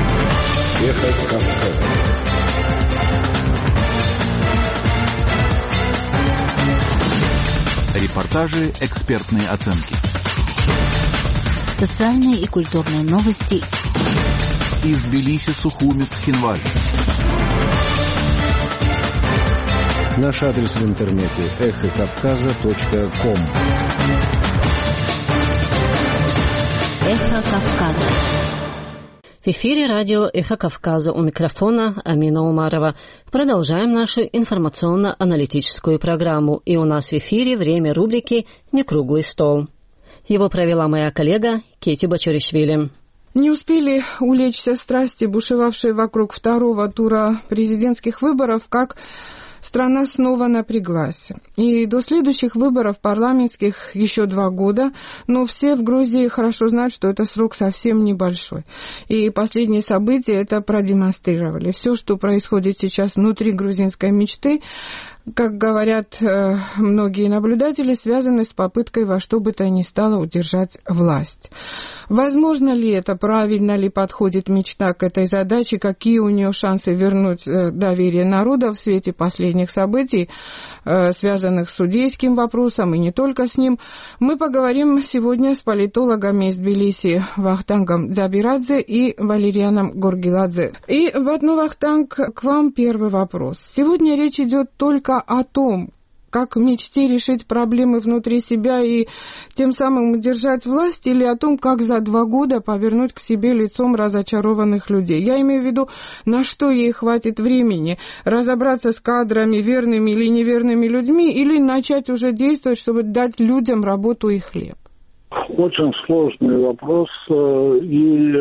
Эхо Кавказа. Репортажи, экспертные оценки. Социальные и культурные новости. Из Тбилиси, Сухуми, Цхинвали. Наш адрес в интернете эхо кавказа точка ком. Эхо Кавказа. В эфире радио «Эхо Кавказа», у микрофона Амина Умарова. Продолжаем нашу информационно-аналитическую программу. И у нас в эфире время рубрики «Не круглый стол». Его провела моя коллега Кети Бачоришвили. Не успели улечься страсти, бушевавшие вокруг второго тура президентских выборов, как страна снова напряглась. И до следующих выборов парламентских еще два года, но все в Грузии хорошо знают, что это срок совсем небольшой. И последние события это продемонстрировали. Все, что происходит сейчас внутри грузинской мечты, как говорят э, многие наблюдатели, связаны с попыткой во что бы то ни стало удержать власть. Возможно ли это, правильно ли подходит мечта к этой задаче, какие у нее шансы вернуть э, доверие народа в свете последних событий, э, связанных с судейским вопросом и не только с ним, мы поговорим сегодня с политологами из Тбилиси Вахтангом Дзабирадзе и Валерианом Горгиладзе. И, Батну Вахтанг, к вам первый вопрос. Сегодня речь идет только о том, как в мечте решить проблемы внутри себя и тем самым удержать власть, или о том, как за два года повернуть к себе лицом разочарованных людей. Я имею в виду, на что ей хватит времени, разобраться с кадрами, верными или неверными людьми, или начать уже действовать, чтобы дать людям работу и хлеб. Очень сложный вопрос, и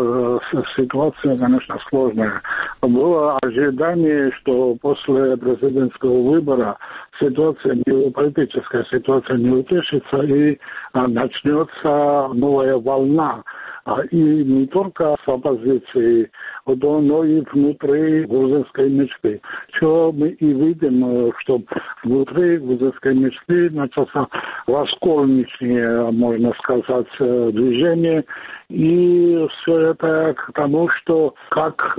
ситуация, конечно, сложная. Было ожидание, что после президентского выбора ситуация, политическая ситуация не утешится, и начнется новая волна. И не только с оппозицией, но и внутри грузинской мечты. Что мы и видим, что внутри грузинской мечты начался раскольничное, можно сказать, движение. И все это к тому, что как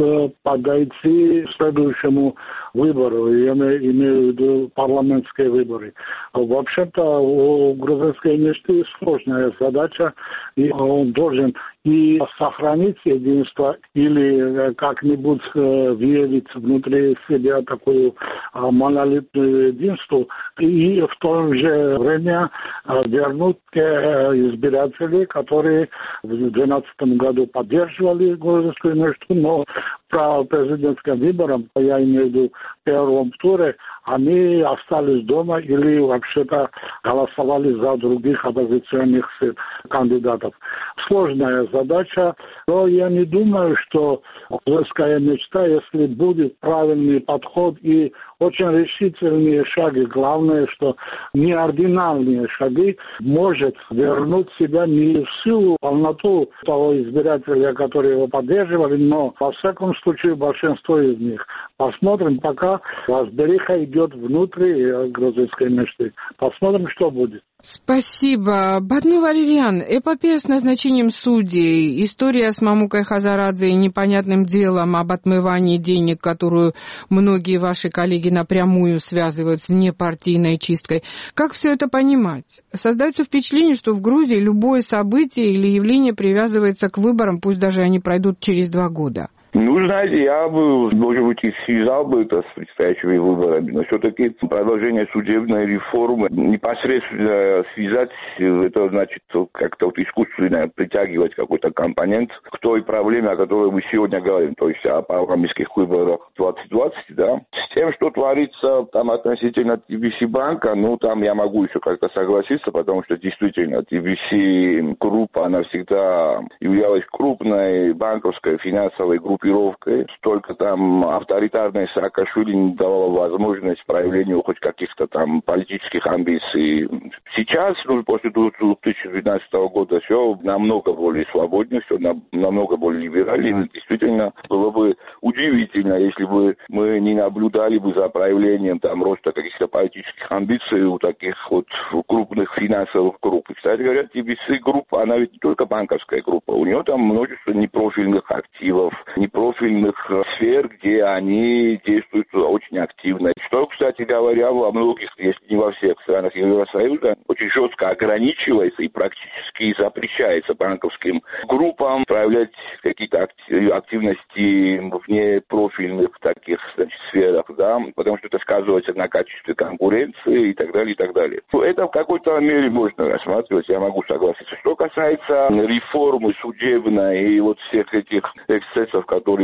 подойти к следующему выбору, я имею в виду парламентские выборы. Вообще-то у грузинской мечты сложная задача, и он должен и сохранить единство, или как-нибудь въявить внутри себя такую монолитную единство, и в то же время вернуть избирателей, которые в две тысячи двенадцатом году поддерживали грузинскую мечту, но по президентским выборам, я имею в виду в первом туре, они остались дома или вообще-то голосовали за других оппозиционных кандидатов. Сложная задача, но я не думаю, что грузинская мечта, если будет правильный подход и очень решительные шаги, главное, что неординарные шаги, может вернуть себя не в силу полноту того избирателя, которые его поддерживали, но, во всяком случае, большинство из них. Посмотрим, пока разбериха идет внутри грузинской мечты. Посмотрим, что будет. Спасибо. Батну Валериан, эпопея с назначением судей, история с Мамукой Хазарадзе и непонятным делом об отмывании денег, которую многие ваши коллеги напрямую связывают с внепартийной чисткой. Как все это понимать? Создается впечатление, что в Грузии любое событие или явление привязывается к выборам, пусть даже они пройдут через два года. Ну, знаете, я бы, может быть, и связал бы это с предстоящими выборами, но все-таки продолжение судебной реформы непосредственно связать, это значит как-то вот искусственно притягивать какой-то компонент к той проблеме, о которой мы сегодня говорим, то есть о парламентских выборах двадцать двадцать, да. С тем, что творится там относительно ти би си банка, ну, там я могу еще как-то согласиться, потому что действительно ти би си группа, она всегда являлась крупной банковской финансовой группой, столько там авторитарной Саакашвили не давала возможность проявлению хоть каких-то там политических амбиций. Сейчас, ну, после две тысячи двенадцатого года, все намного более свободно, все намного более либерально. Действительно, было бы удивительно, если бы мы не наблюдали бы за проявлением там роста каких-то политических амбиций у таких вот крупных финансовых групп. И, кстати говоря, ти би си группа, она ведь не только банковская группа, у нее там множество непрофильных активов, непрофильных сфер, где они действуют очень активно. Что, кстати говоря, во многих, если не во всех странах Евросоюза, очень жестко ограничивается и практически запрещается банковским группам проявлять какие-то активности в непрофильных таких, значит, сферах, да, потому что это сказывается на качестве конкуренции и так далее, и так далее. Это в какой-то мере можно рассматривать, я могу согласиться. Что касается реформы судебной и вот всех этих эксцессов, которые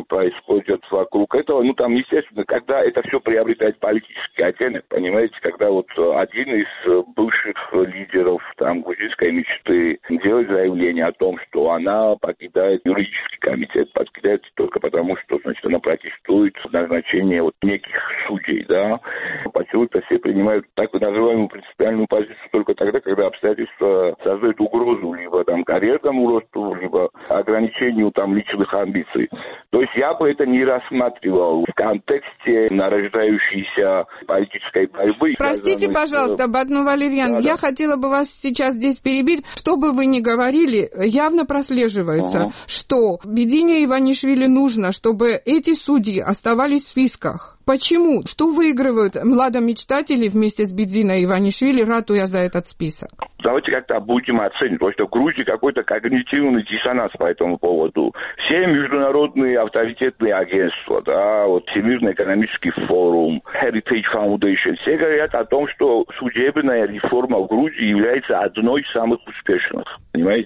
которые происходят вокруг этого, ну, там, естественно, когда это все приобретает политический оттенок, понимаете, когда вот один из бывших лидеров, там, грузинской мечты делает заявление о том, что она покидает юридический комитет, покидает только потому, что, значит, она протестует назначение вот неких судей, да. Почему-то все принимают так называемую принципиальную позицию только тогда, когда обстоятельства создают угрозу либо там карьерному росту, либо ограничению там личных амбиций. То есть я бы это не рассматривал в контексте нарождающейся политической борьбы. Простите, пожалуйста, Батну Валерьян, да, я да. хотела бы вас сейчас здесь перебить. Что бы вы ни говорили, явно прослеживается, ага. что Бедине Иванишвили нужно, чтобы эти судьи оставались в списках. Почему? Что выигрывают младомечтатели вместе с Бединой Иванишвили, ратуя за этот список? Давайте как-то будем оценивать, потому что в Грузии какой-то когнитивный диссонанс по этому поводу. Все международные авторитетные агентства, да, вот Всемирный экономический форум, Heritage Foundation, все говорят о том, что судебная реформа в Грузии является одной из самых успешных, понимаете?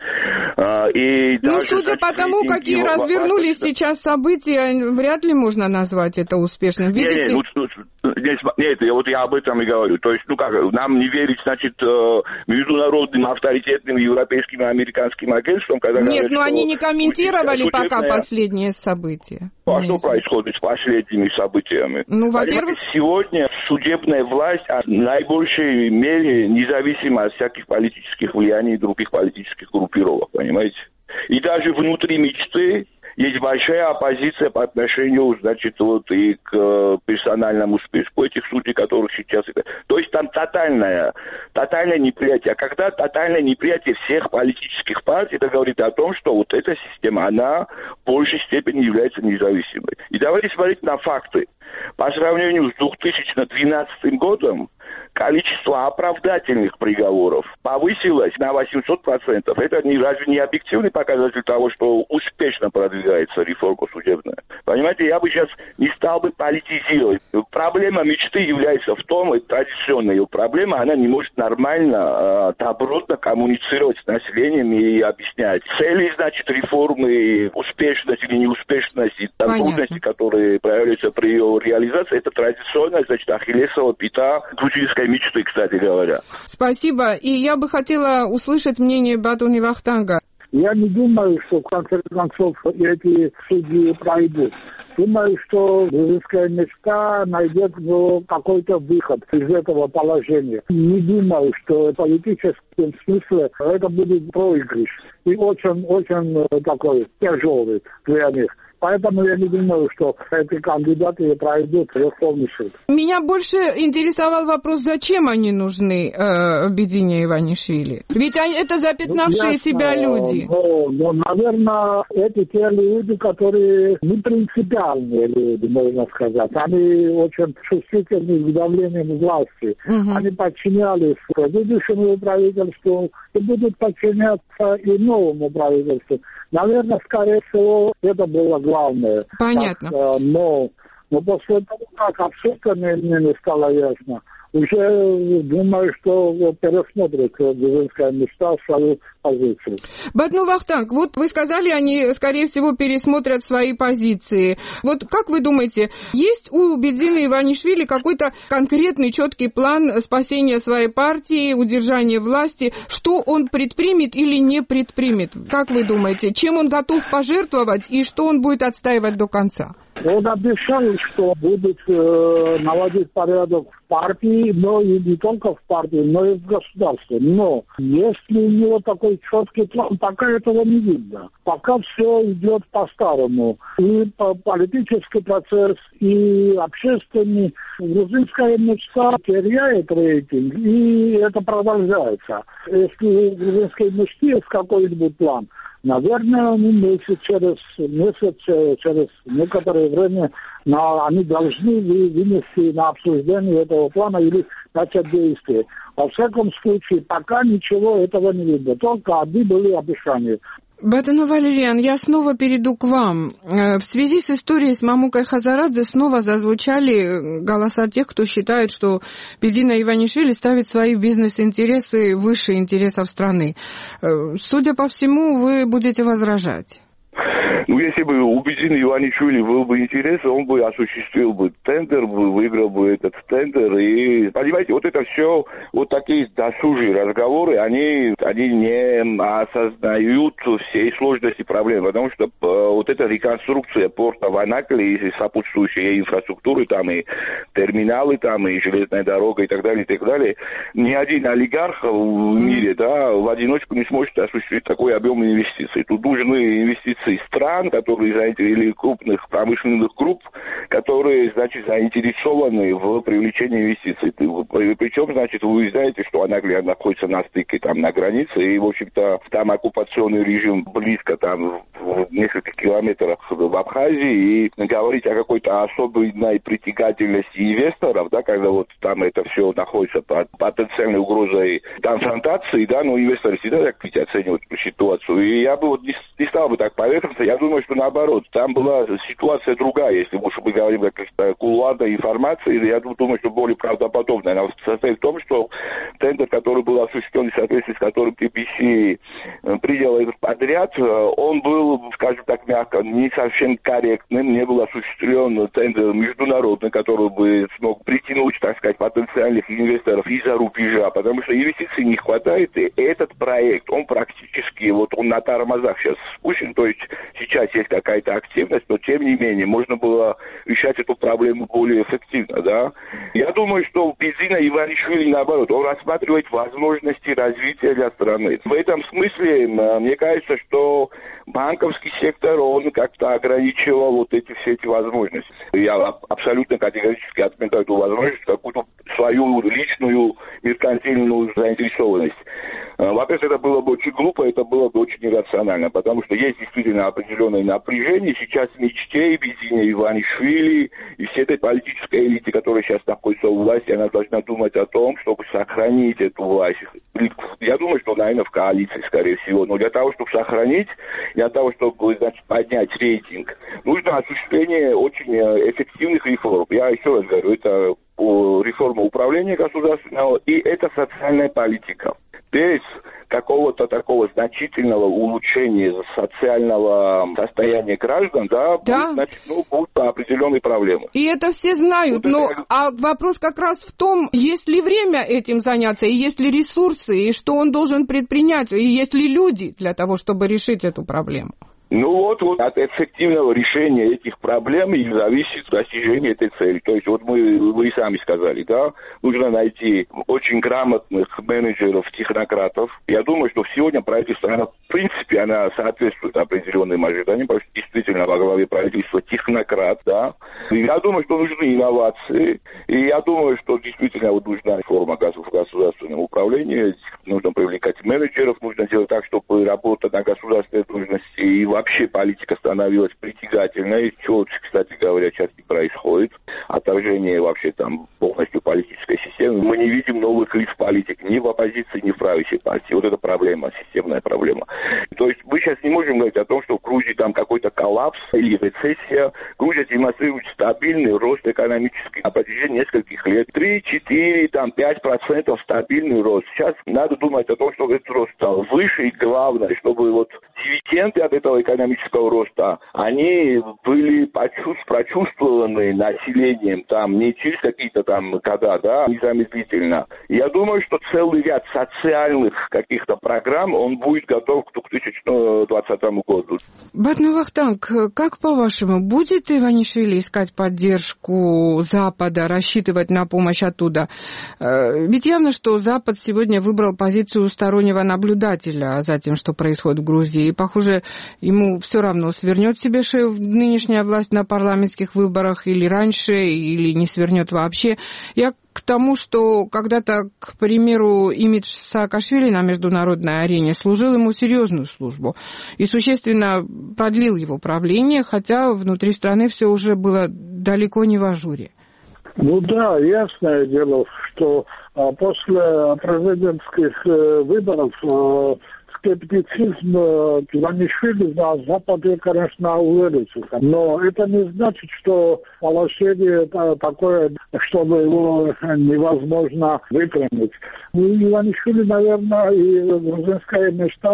А, и ну, судя по тому, какие развернулись да. сейчас события, вряд ли можно назвать это успешным. Видите? Не, не, ну, нет, вот я об этом и говорю. То есть, ну как, нам не верить, значит, международным авторитетным европейским и американским агентствам, когда нет, говорят, но они не комментировали судебная... пока последние события. А что происходит с последними событиями? Ну, во-первых... Сегодня судебная власть в наибольшей мере независима от всяких политических влияний и других политических группировок, понимаете? И даже внутри мечты есть большая оппозиция по отношению, значит, вот и к персональному списку этих судей, которых сейчас... То есть там тотальное, тотальное неприятие. А когда тотальное неприятие всех политических партий, это говорит о том, что вот эта система, она в большей степени является независимой. И давайте смотреть на факты. По сравнению с две тысячи двенадцатым годом количество оправдательных приговоров повысилось на восемьсот процентов. Это не, разве не объективный показатель того, что успешно продвигается реформа судебная? Понимаете, я бы сейчас не стал бы политизировать. Проблема мечты является в том, это традиционная ее проблема, она не может нормально, добротно коммуницировать с населением и объяснять цели, значит, реформы, успешность или неуспешность, и там трудности, которые проявляются при ее реализации, это традиционная, значит, ахиллесова пята грузинской мечты, кстати говоря. Спасибо. И я бы хотела услышать мнение Батуни Вахтанга. Я не думаю, что в конце концов эти судьи пройдут. Думаю, что грузинская мечта найдет какой-то выход из этого положения. Не думаю, что в политическом смысле это будет проигрыш. И очень-очень такой тяжелый для них. Поэтому я не думаю, что эти кандидаты пройдут Верховный суд. Меня больше интересовал вопрос, зачем они нужны э, Бедине Иванишвили? Ведь они, это запятнавшие ну, себя люди. Ну, ну, наверное, это те люди, которые не принципиальные люди, можно сказать. Они очень чувствительны к давлению власти. Угу. Они подчинялись предыдущему правительству и будут подчиняться и новому правительству. Наверное, скорее всего, это было главное. Понятно. Так, но, но после того, как абсолютно мне не стало ясно, уже думаю, что пересмотрит грузинская мечта свою позицию. Батну Вахтанг, вот вы сказали, они, скорее всего, пересмотрят свои позиции. Вот как вы думаете, есть у Бедины Иванишвили какой-то конкретный, четкий план спасения своей партии, удержания власти? Что он предпримет или не предпримет? Как вы думаете, чем он готов пожертвовать и что он будет отстаивать до конца? Он обещал, что будет э, наводить порядок в партии, но и не только в партии, но и в государстве. Но если у него такой четкий план, пока этого не видно. Пока все идет по-старому. И политический процесс, и общественный. Грузинская мечта теряет рейтинг, и это продолжается. Если у грузинской мечты есть какой-нибудь план, наверное, месяц через месяц, через некоторое время на, они должны вынести на обсуждение этого плана или начать действие. Во всяком случае, пока ничего этого не видно. Только одни были обещания. Батну Валерьян, я снова перейду к вам. В связи с историей с Мамукой Хазарадзе снова зазвучали голоса тех, кто считает, что Бедина Иванишвили ставит свои бизнес-интересы выше интересов страны. Судя по всему, вы будете возражать. Ну, если бы у Бедзина Иванишвили был бы интерес, он бы осуществил бы тендер, бы выиграл бы этот тендер. И, понимаете, вот это все, вот такие досужие разговоры, они, они не осознают всей сложности проблемы. Потому что вот эта реконструкция порта в Анакле и сопутствующей инфраструктуры, там и терминалы, там и железная дорога и так далее, и так далее, ни один олигарх в мире, да, в одиночку не сможет осуществить такой объем инвестиций. Тут нужны инвестиции стран, которые или крупных промышленных групп, которые, значит, заинтересованы в привлечении инвестиций. Причем, значит, вы знаете, что Анаклия находится на стыке, там, на границе, и, в общем-то, там оккупационный режим близко, там, в нескольких километрах в Абхазии, и говорить о какой-то особенной притягательности инвесторов, да, когда вот там это все находится под потенциальной угрозой конфронтации, да, но инвесторы всегда так ведь оценивают ситуацию. И я бы вот не, не стал бы так поверхностно, я думаю, что наоборот, там была ситуация другая, если уж мы говорим о какой-то кулуарной информации, я думаю, что более правдоподобная. Она состоит в том, что тендер, который был осуществлен в соответствии с которым ти пи си принял этот подряд, он был, скажем так мягко, не совсем корректным, не был осуществлен тендер международный, который бы смог притянуть, так сказать, потенциальных инвесторов из-за рубежа, потому что инвестиций не хватает, и этот проект, он практически, вот он на тормозах сейчас спущен, то есть сейчас есть какая-то активность, но тем не менее можно было решать эту проблему более эффективно, да. Я думаю, что Бедзина Иванишвили, наоборот, он рассматривает возможности развития для страны. В этом смысле, мне кажется, что банковский сектор, он как-то ограничивал вот эти все эти возможности. Я абсолютно категорически отметаю эту возможность, какую-то свою личную меркантильную заинтересованность. Во-первых, это было бы очень глупо, это было бы очень иррационально, потому что есть действительно определенное напряжение. Сейчас в мечте Бедзина Иванишвили и всей этой политической элиты, которая сейчас находится у власти, она должна думать о том, чтобы сохранить эту власть. Я думаю, что, наверное, в коалиции, скорее всего. Но для того, чтобы сохранить, для того, чтобы, значит, поднять рейтинг, нужно осуществление очень эффективных реформ. Я еще раз говорю, это реформа управления государственного и это социальная политика. Без какого-то такого значительного улучшения социального состояния граждан, да, да. Будет, значит, ну, будут определенные проблемы. И это все знают, вот но это... а вопрос как раз в том, есть ли время этим заняться, и есть ли ресурсы, и что он должен предпринять, и есть ли люди для того, чтобы решить эту проблему. Ну вот, вот от эффективного решения этих проблем и зависит достижение этой цели. То есть вот мы, вы сами сказали, да, нужно найти очень грамотных менеджеров, технократов. Я думаю, что сегодня правительство, она, в принципе, она соответствует определенным ожиданиям, потому что действительно во главе правительства технократ, да. И я думаю, что нужны инновации, и я думаю, что действительно вот нужна реформа государственного управления, нужно привлекать менеджеров, нужно делать так, чтобы работа на государственной должности и вообще политика становилась притягательной, чего, кстати говоря, сейчас не происходит. Отторжение вообще там полностью политической системы. Мы не видим новых лиц политик ни в оппозиции, ни в правящей партии. Вот это проблема, системная проблема. То есть мы сейчас не можем говорить о том, что в Грузии там какой-то коллапс или рецессия. Грузия демонстрирует стабильный рост экономический на протяжении нескольких лет. три, четыре, там, пять процентов стабильный рост. Сейчас надо думать о том, что этот рост стал выше, и главное, чтобы вот дивиденды от этого экономического роста, они были прочувствованы населением там не через какие-то там года, да, незамедлительно. Я думаю, что целый ряд социальных каких-то программ, он будет готов к две тысячи двадцатому году. Батну Вахтанг, как по-вашему, будет Иванишвили искать поддержку Запада, рассчитывать на помощь оттуда? Ведь явно, что Запад сегодня выбрал позицию стороннего наблюдателя за тем, что происходит в Грузии. И, похоже, ему все равно, свернет себе шею нынешняя власть на парламентских выборах или раньше, или не свернет вообще. Я к тому, что когда-то, к примеру, имидж Саакашвили на международной арене служил ему серьезную службу и существенно продлил его правление, хотя внутри страны все уже было далеко не в ажуре. Ну да, ясное дело, что а, после президентских э, выборов э, скептицизм Иванишвили на Западе, конечно, увеличился. Но это не значит, что положение такое, чтобы его невозможно выпрямить. Ну, Иванишвили, наверное, и грузинская мечта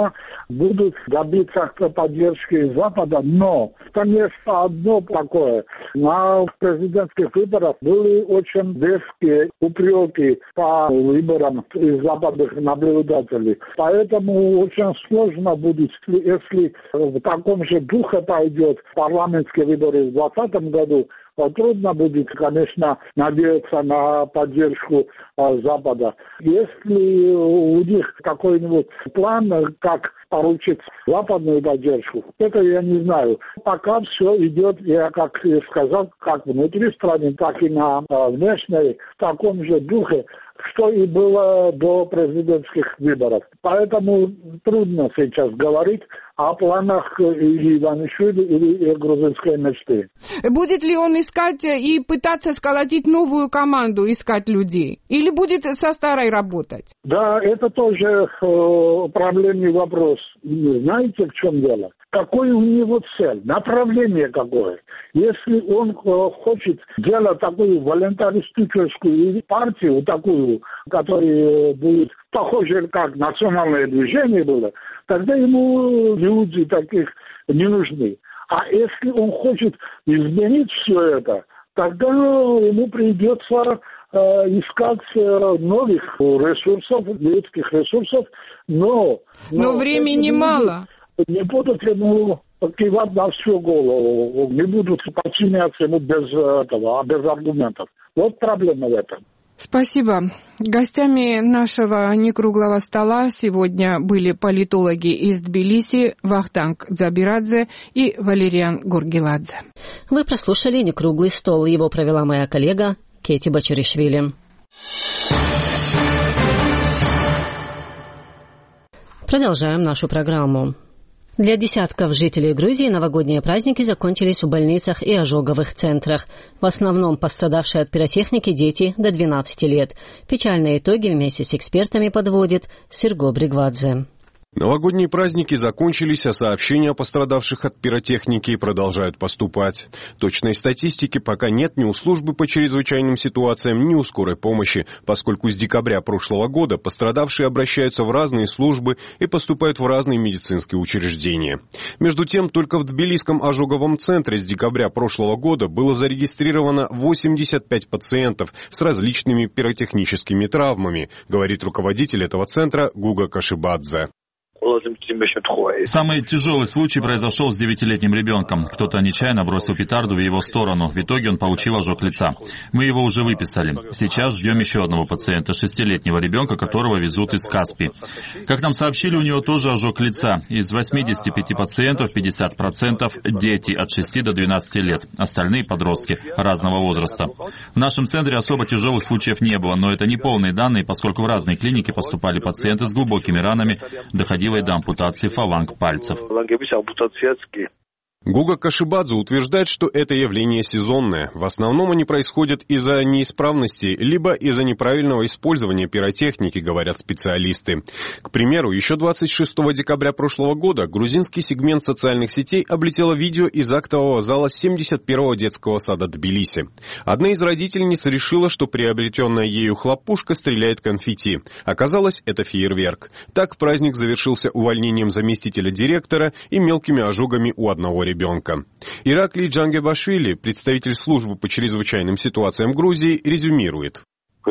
будут добиться поддержки Запада, но там есть одно такое. На президентских выборах были очень резкие упреки по выборам из западных наблюдателей. Поэтому очень сложно будет, если в таком же духе пойдет парламентские выборы в двадцатом году, трудно будет, конечно, надеяться на поддержку а, Запада. Если у них какой-нибудь план, как получить западную поддержку, это я не знаю. Пока все идет, я как я сказал, как внутри страны, так и на а, внешней, в таком же духе, что и было до президентских выборов. Поэтому трудно сейчас говорить о планах или Иванишвили, или грузинской мечты. Будет ли он искать и пытаться сколотить новую команду, искать людей? Или будет со старой работать? Да, это тоже э, проблемный вопрос. Знаете, в чем дело? Какой у него цель? Направление какое? Если он э, хочет делать такую волонтаристическую партию, такую, которая будет похожа, как национальное движение было, тогда ему люди таких не нужны. А если он хочет изменить все это, тогда ему придется э, искать э, новых ресурсов, людских ресурсов, но... Но, но времени мало. Не будут ему кивать на всю голову, не будут подчиняться ему без этого, без аргументов. Вот проблема в этом. Спасибо. Гостями нашего некруглого стола сегодня были политологи из Тбилиси Вахтанг Дзабирадзе и Валериан Гургеладзе. Вы прослушали «Некруглый стол». Его провела моя коллега Кети Бачаришвили. Продолжаем нашу программу. Для десятков жителей Грузии новогодние праздники закончились в больницах и ожоговых центрах. В основном пострадавшие от пиротехники дети до двенадцати лет. Печальные итоги вместе с экспертами подводит Серго Бригвадзе. Новогодние праздники закончились, а сообщения о пострадавших от пиротехники продолжают поступать. Точной статистики пока нет ни у службы по чрезвычайным ситуациям, ни у скорой помощи, поскольку с декабря прошлого года пострадавшие обращаются в разные службы и поступают в разные медицинские учреждения. Между тем, только в Тбилисском ожоговом центре с декабря прошлого года было зарегистрировано восемьдесят пять пациентов с различными пиротехническими травмами, говорит руководитель этого центра Гуга Кашибадзе. Самый тяжелый случай произошел с девятилетним ребенком. Кто-то нечаянно бросил петарду в его сторону. В итоге он получил ожог лица. Мы его уже выписали. Сейчас ждем еще одного пациента, шестилетнего ребенка, которого везут из Каспи. Как нам сообщили, у него тоже ожог лица. Из восьмидесяти пяти пациентов пятьдесят процентов дети от шести до двенадцати лет. Остальные подростки разного возраста. В нашем центре особо тяжелых случаев не было, но это не полные данные, поскольку в разные клиники поступали пациенты с глубокими ранами, доходило и до ампутации фаланг пальцев. Гуга Кашибадзе утверждает, что это явление сезонное. В основном они происходят из-за неисправности, либо из-за неправильного использования пиротехники, говорят специалисты. К примеру, еще двадцать шестого декабря прошлого года грузинский сегмент социальных сетей облетело видео из актового зала семьдесят первого детского сада Тбилиси. Одна из родительниц решила, что приобретенная ею хлопушка стреляет конфетти. Оказалось, это фейерверк. Так праздник завершился увольнением заместителя директора и мелкими ожогами у одного ребенка. ребенка. Ираклий Джангебашвили, представитель службы по чрезвычайным ситуациям Грузии, резюмирует.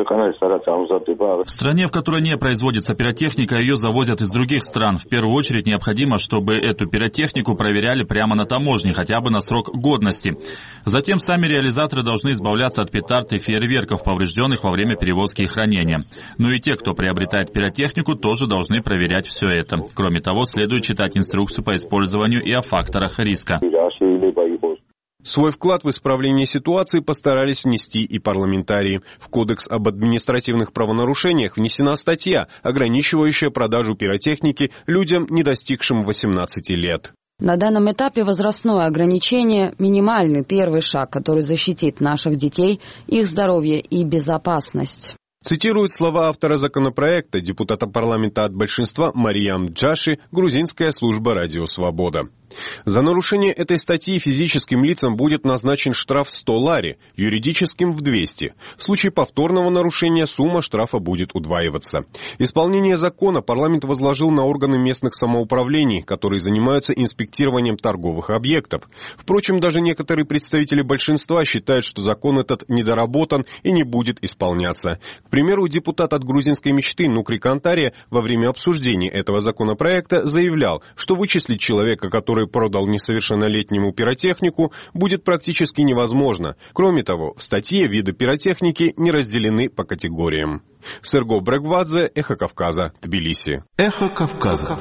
В стране, в которой не производится пиротехника, ее завозят из других стран. В первую очередь необходимо, чтобы эту пиротехнику проверяли прямо на таможне, хотя бы на срок годности. Затем сами реализаторы должны избавляться от петард и фейерверков, поврежденных во время перевозки и хранения. Ну и те, кто приобретает пиротехнику, тоже должны проверять все это. Кроме того, следует читать инструкцию по использованию и о факторах риска. Свой вклад в исправление ситуации постарались внести и парламентарии. В Кодекс об административных правонарушениях внесена статья, ограничивающая продажу пиротехники людям, не достигшим восемнадцати лет. На данном этапе возрастное ограничение – минимальный первый шаг, который защитит наших детей, их здоровье и безопасность. Цитирует слова автора законопроекта, депутата парламента от большинства Мариям Джаши, грузинская служба «Радио Свобода». За нарушение этой статьи физическим лицам будет назначен штраф сто лари, юридическим в двести. В случае повторного нарушения сумма штрафа будет удваиваться. Исполнение закона парламент возложил на органы местных самоуправлений, которые занимаются инспектированием торговых объектов. Впрочем, даже некоторые представители большинства считают, что закон этот недоработан и не будет исполняться. К примеру, депутат от грузинской мечты Нукри Кантария во время обсуждения этого законопроекта заявлял, что вычислить человека, который продал несовершеннолетнему пиротехнику, будет практически невозможно. Кроме того, в статье виды пиротехники не разделены по категориям. Серго Брегвадзе, Эхо Кавказа, Тбилиси. Эхо Кавказа.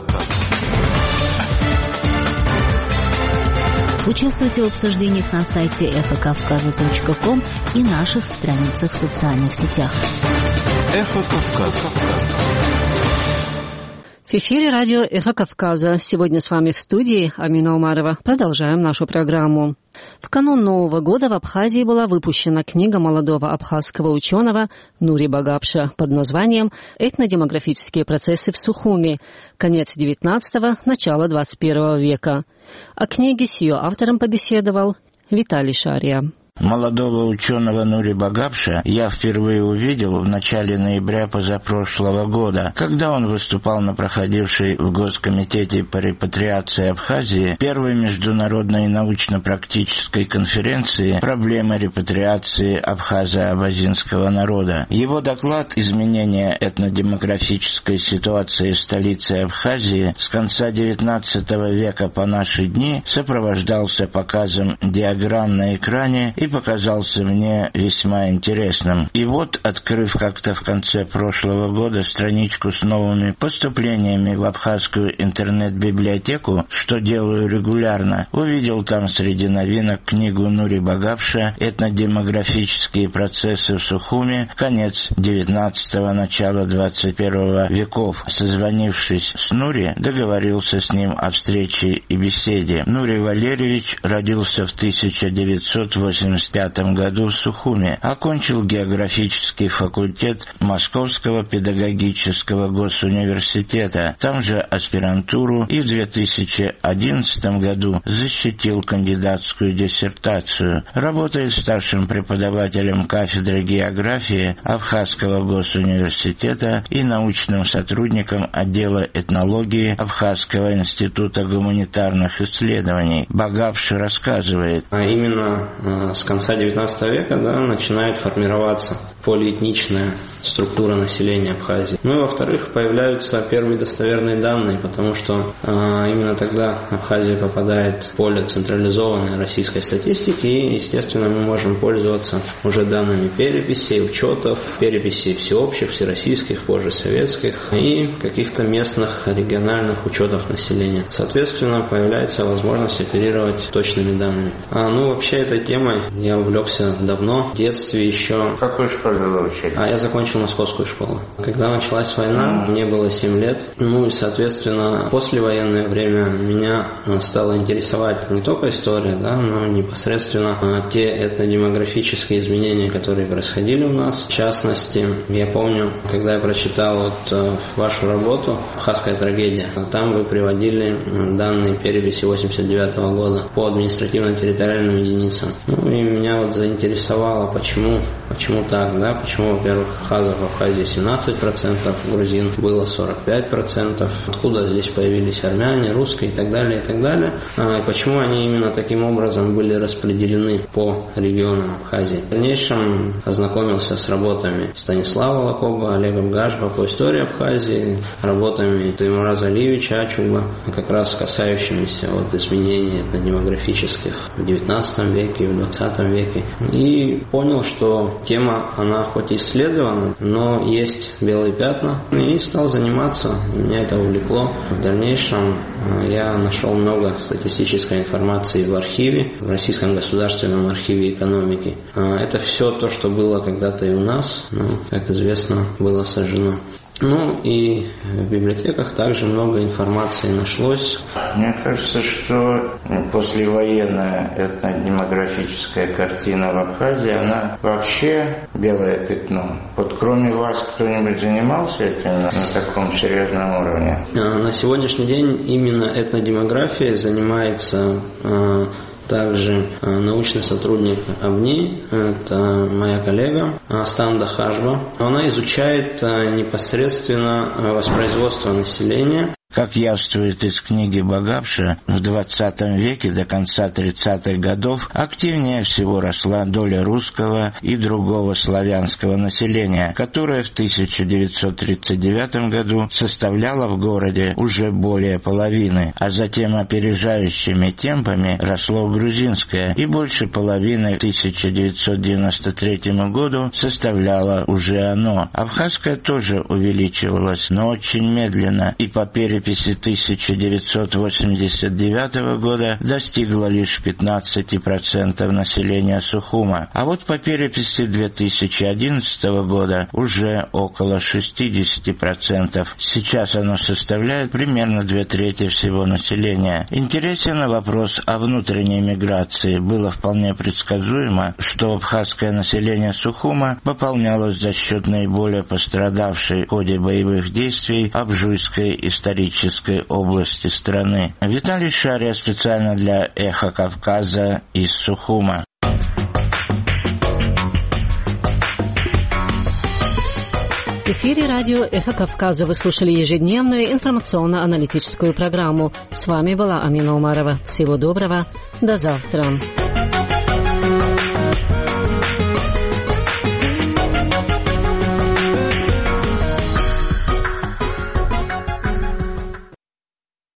Участвуйте в обсуждениях на сайте эхо кавказа точка ком и наших страницах в социальных сетях. Эхо Кавказа. В эфире радио «Эхо Кавказа». Сегодня с вами в студии Амина Умарова. Продолжаем нашу программу. В канун Нового года в Абхазии была выпущена книга молодого абхазского ученого Нури Багапша под названием «Этнодемографические процессы в Сухуми. Конец девятнадцатого, начало двадцать первого века». О книге с ее автором побеседовал Виталий Шария. Молодого ученого Нури Багапша я впервые увидел в начале ноября позапрошлого года, когда он выступал на проходившей в Госкомитете по репатриации Абхазии первой международной научно-практической конференции «Проблемы репатриации абхазо-абазинского народа». Его доклад «Изменение этнодемографической ситуации в столице Абхазии с конца девятнадцатого века по наши дни» сопровождался показом диаграмм на экране и показался мне весьма интересным. И вот, открыв как-то в конце прошлого года страничку с новыми поступлениями в абхазскую интернет-библиотеку, что делаю регулярно, увидел там среди новинок книгу Нури Багапша «Этнодемографические процессы в Сухуми. Конец девятнадцатого, начало двадцать первого веков». Созвонившись с Нури, договорился с ним о встрече и беседе. Нури Валерьевич родился в тысяча девятьсот восемьдесят пятом году в Сухуми, окончил географический факультет Московского педагогического госуниверситета, там же аспирантуру, и в две тысячи одиннадцатом году защитил кандидатскую диссертацию. Работает старшим преподавателем кафедры географии Абхазского госуниверситета и научным сотрудником отдела этнологии Абхазского института гуманитарных исследований. Багапш рассказывает. А именно с конца девятнадцатого века да, начинает формироваться полиэтничная структура населения Абхазии. Ну и во-вторых, появляются первые достоверные данные, потому что э, именно тогда Абхазия попадает в поле централизованной российской статистики, и, естественно, мы можем пользоваться уже данными переписей, учетов, переписей всеобщих, всероссийских, позже советских и каких-то местных региональных учетов населения. Соответственно, появляется возможность оперировать точными данными. А, ну, вообще, этой темой я увлекся давно, в детстве еще. Какой школе вы учились? А я закончил московскую школу. Когда началась война, мне было семь лет. Ну и, соответственно, послевоенное время меня стало интересовать не только история, да, но непосредственно те этнодемографические изменения, которые происходили у нас. В частности, я помню, когда я прочитал вот вашу работу «Абхазская трагедия», там вы приводили данные переписи восемьдесят девятого года по административно-территориальным единицам. Ну и меня вот заинтересовало, почему, почему так, да, почему, во-первых, абхазов в Абхазии семнадцать процентов, грузин было сорок пять процентов, откуда здесь появились армяне, русские и так далее, и так далее. А почему они именно таким образом были распределены по регионам Абхазии. В дальнейшем ознакомился с работами Станислава Лакоба, Олега Гашба по истории Абхазии, работами Таймураза Алиевича Ачуба, как раз касающимися вот изменений этнодемографических в девятнадцатом веке и в двадцатом веке. И понял, что тема, она хоть исследована, но есть белые пятна, и стал заниматься. Меня это увлекло. В дальнейшем я нашел много статистической информации в архиве, в Российском государственном архиве экономики. Это все то, что было когда-то и у нас, но, как известно, было сожжено. Ну и в библиотеках также много информации нашлось. Мне кажется, что послевоенная этнодемографическая картина в Абхазии, она вообще белое пятно. Вот кроме вас кто-нибудь занимался этим на таком серьезном уровне? На сегодняшний день именно этнодемографией занимается также научный сотрудник АВНИ, это моя коллега Станда Хажба. Она изучает непосредственно воспроизводство населения. Как явствует из книги Багапша, в двадцатом веке до конца тридцатых годов активнее всего росла доля русского и другого славянского населения, которое в тысяча девятьсот тридцать девятом году составляло в городе уже более половины, а затем опережающими темпами росло грузинское, и больше половины к тысяча девятьсот девяносто третьему году составляло уже оно. Абхазское тоже увеличивалось, но очень медленно, и по переписи тысяча девятьсот восемьдесят девятого года достигла лишь пятнадцати процентов населения Сухума, а вот по переписи две тысячи одиннадцатого года уже около шестидесяти процентов. Сейчас оно составляет примерно две трети всего населения. Интересен вопрос о внутренней миграции. Было вполне предсказуемо, что абхазское население Сухума пополнялось за счет наиболее пострадавшей в ходе боевых действий Абжуйской исторической области страны. Виталий Шария специально для «Эхо Кавказа» из Сухума. В эфире радио «Эхо Кавказа» вы слушали ежедневную информационно-аналитическую программу. С вами была Амина Умарова. Всего доброго. До завтра.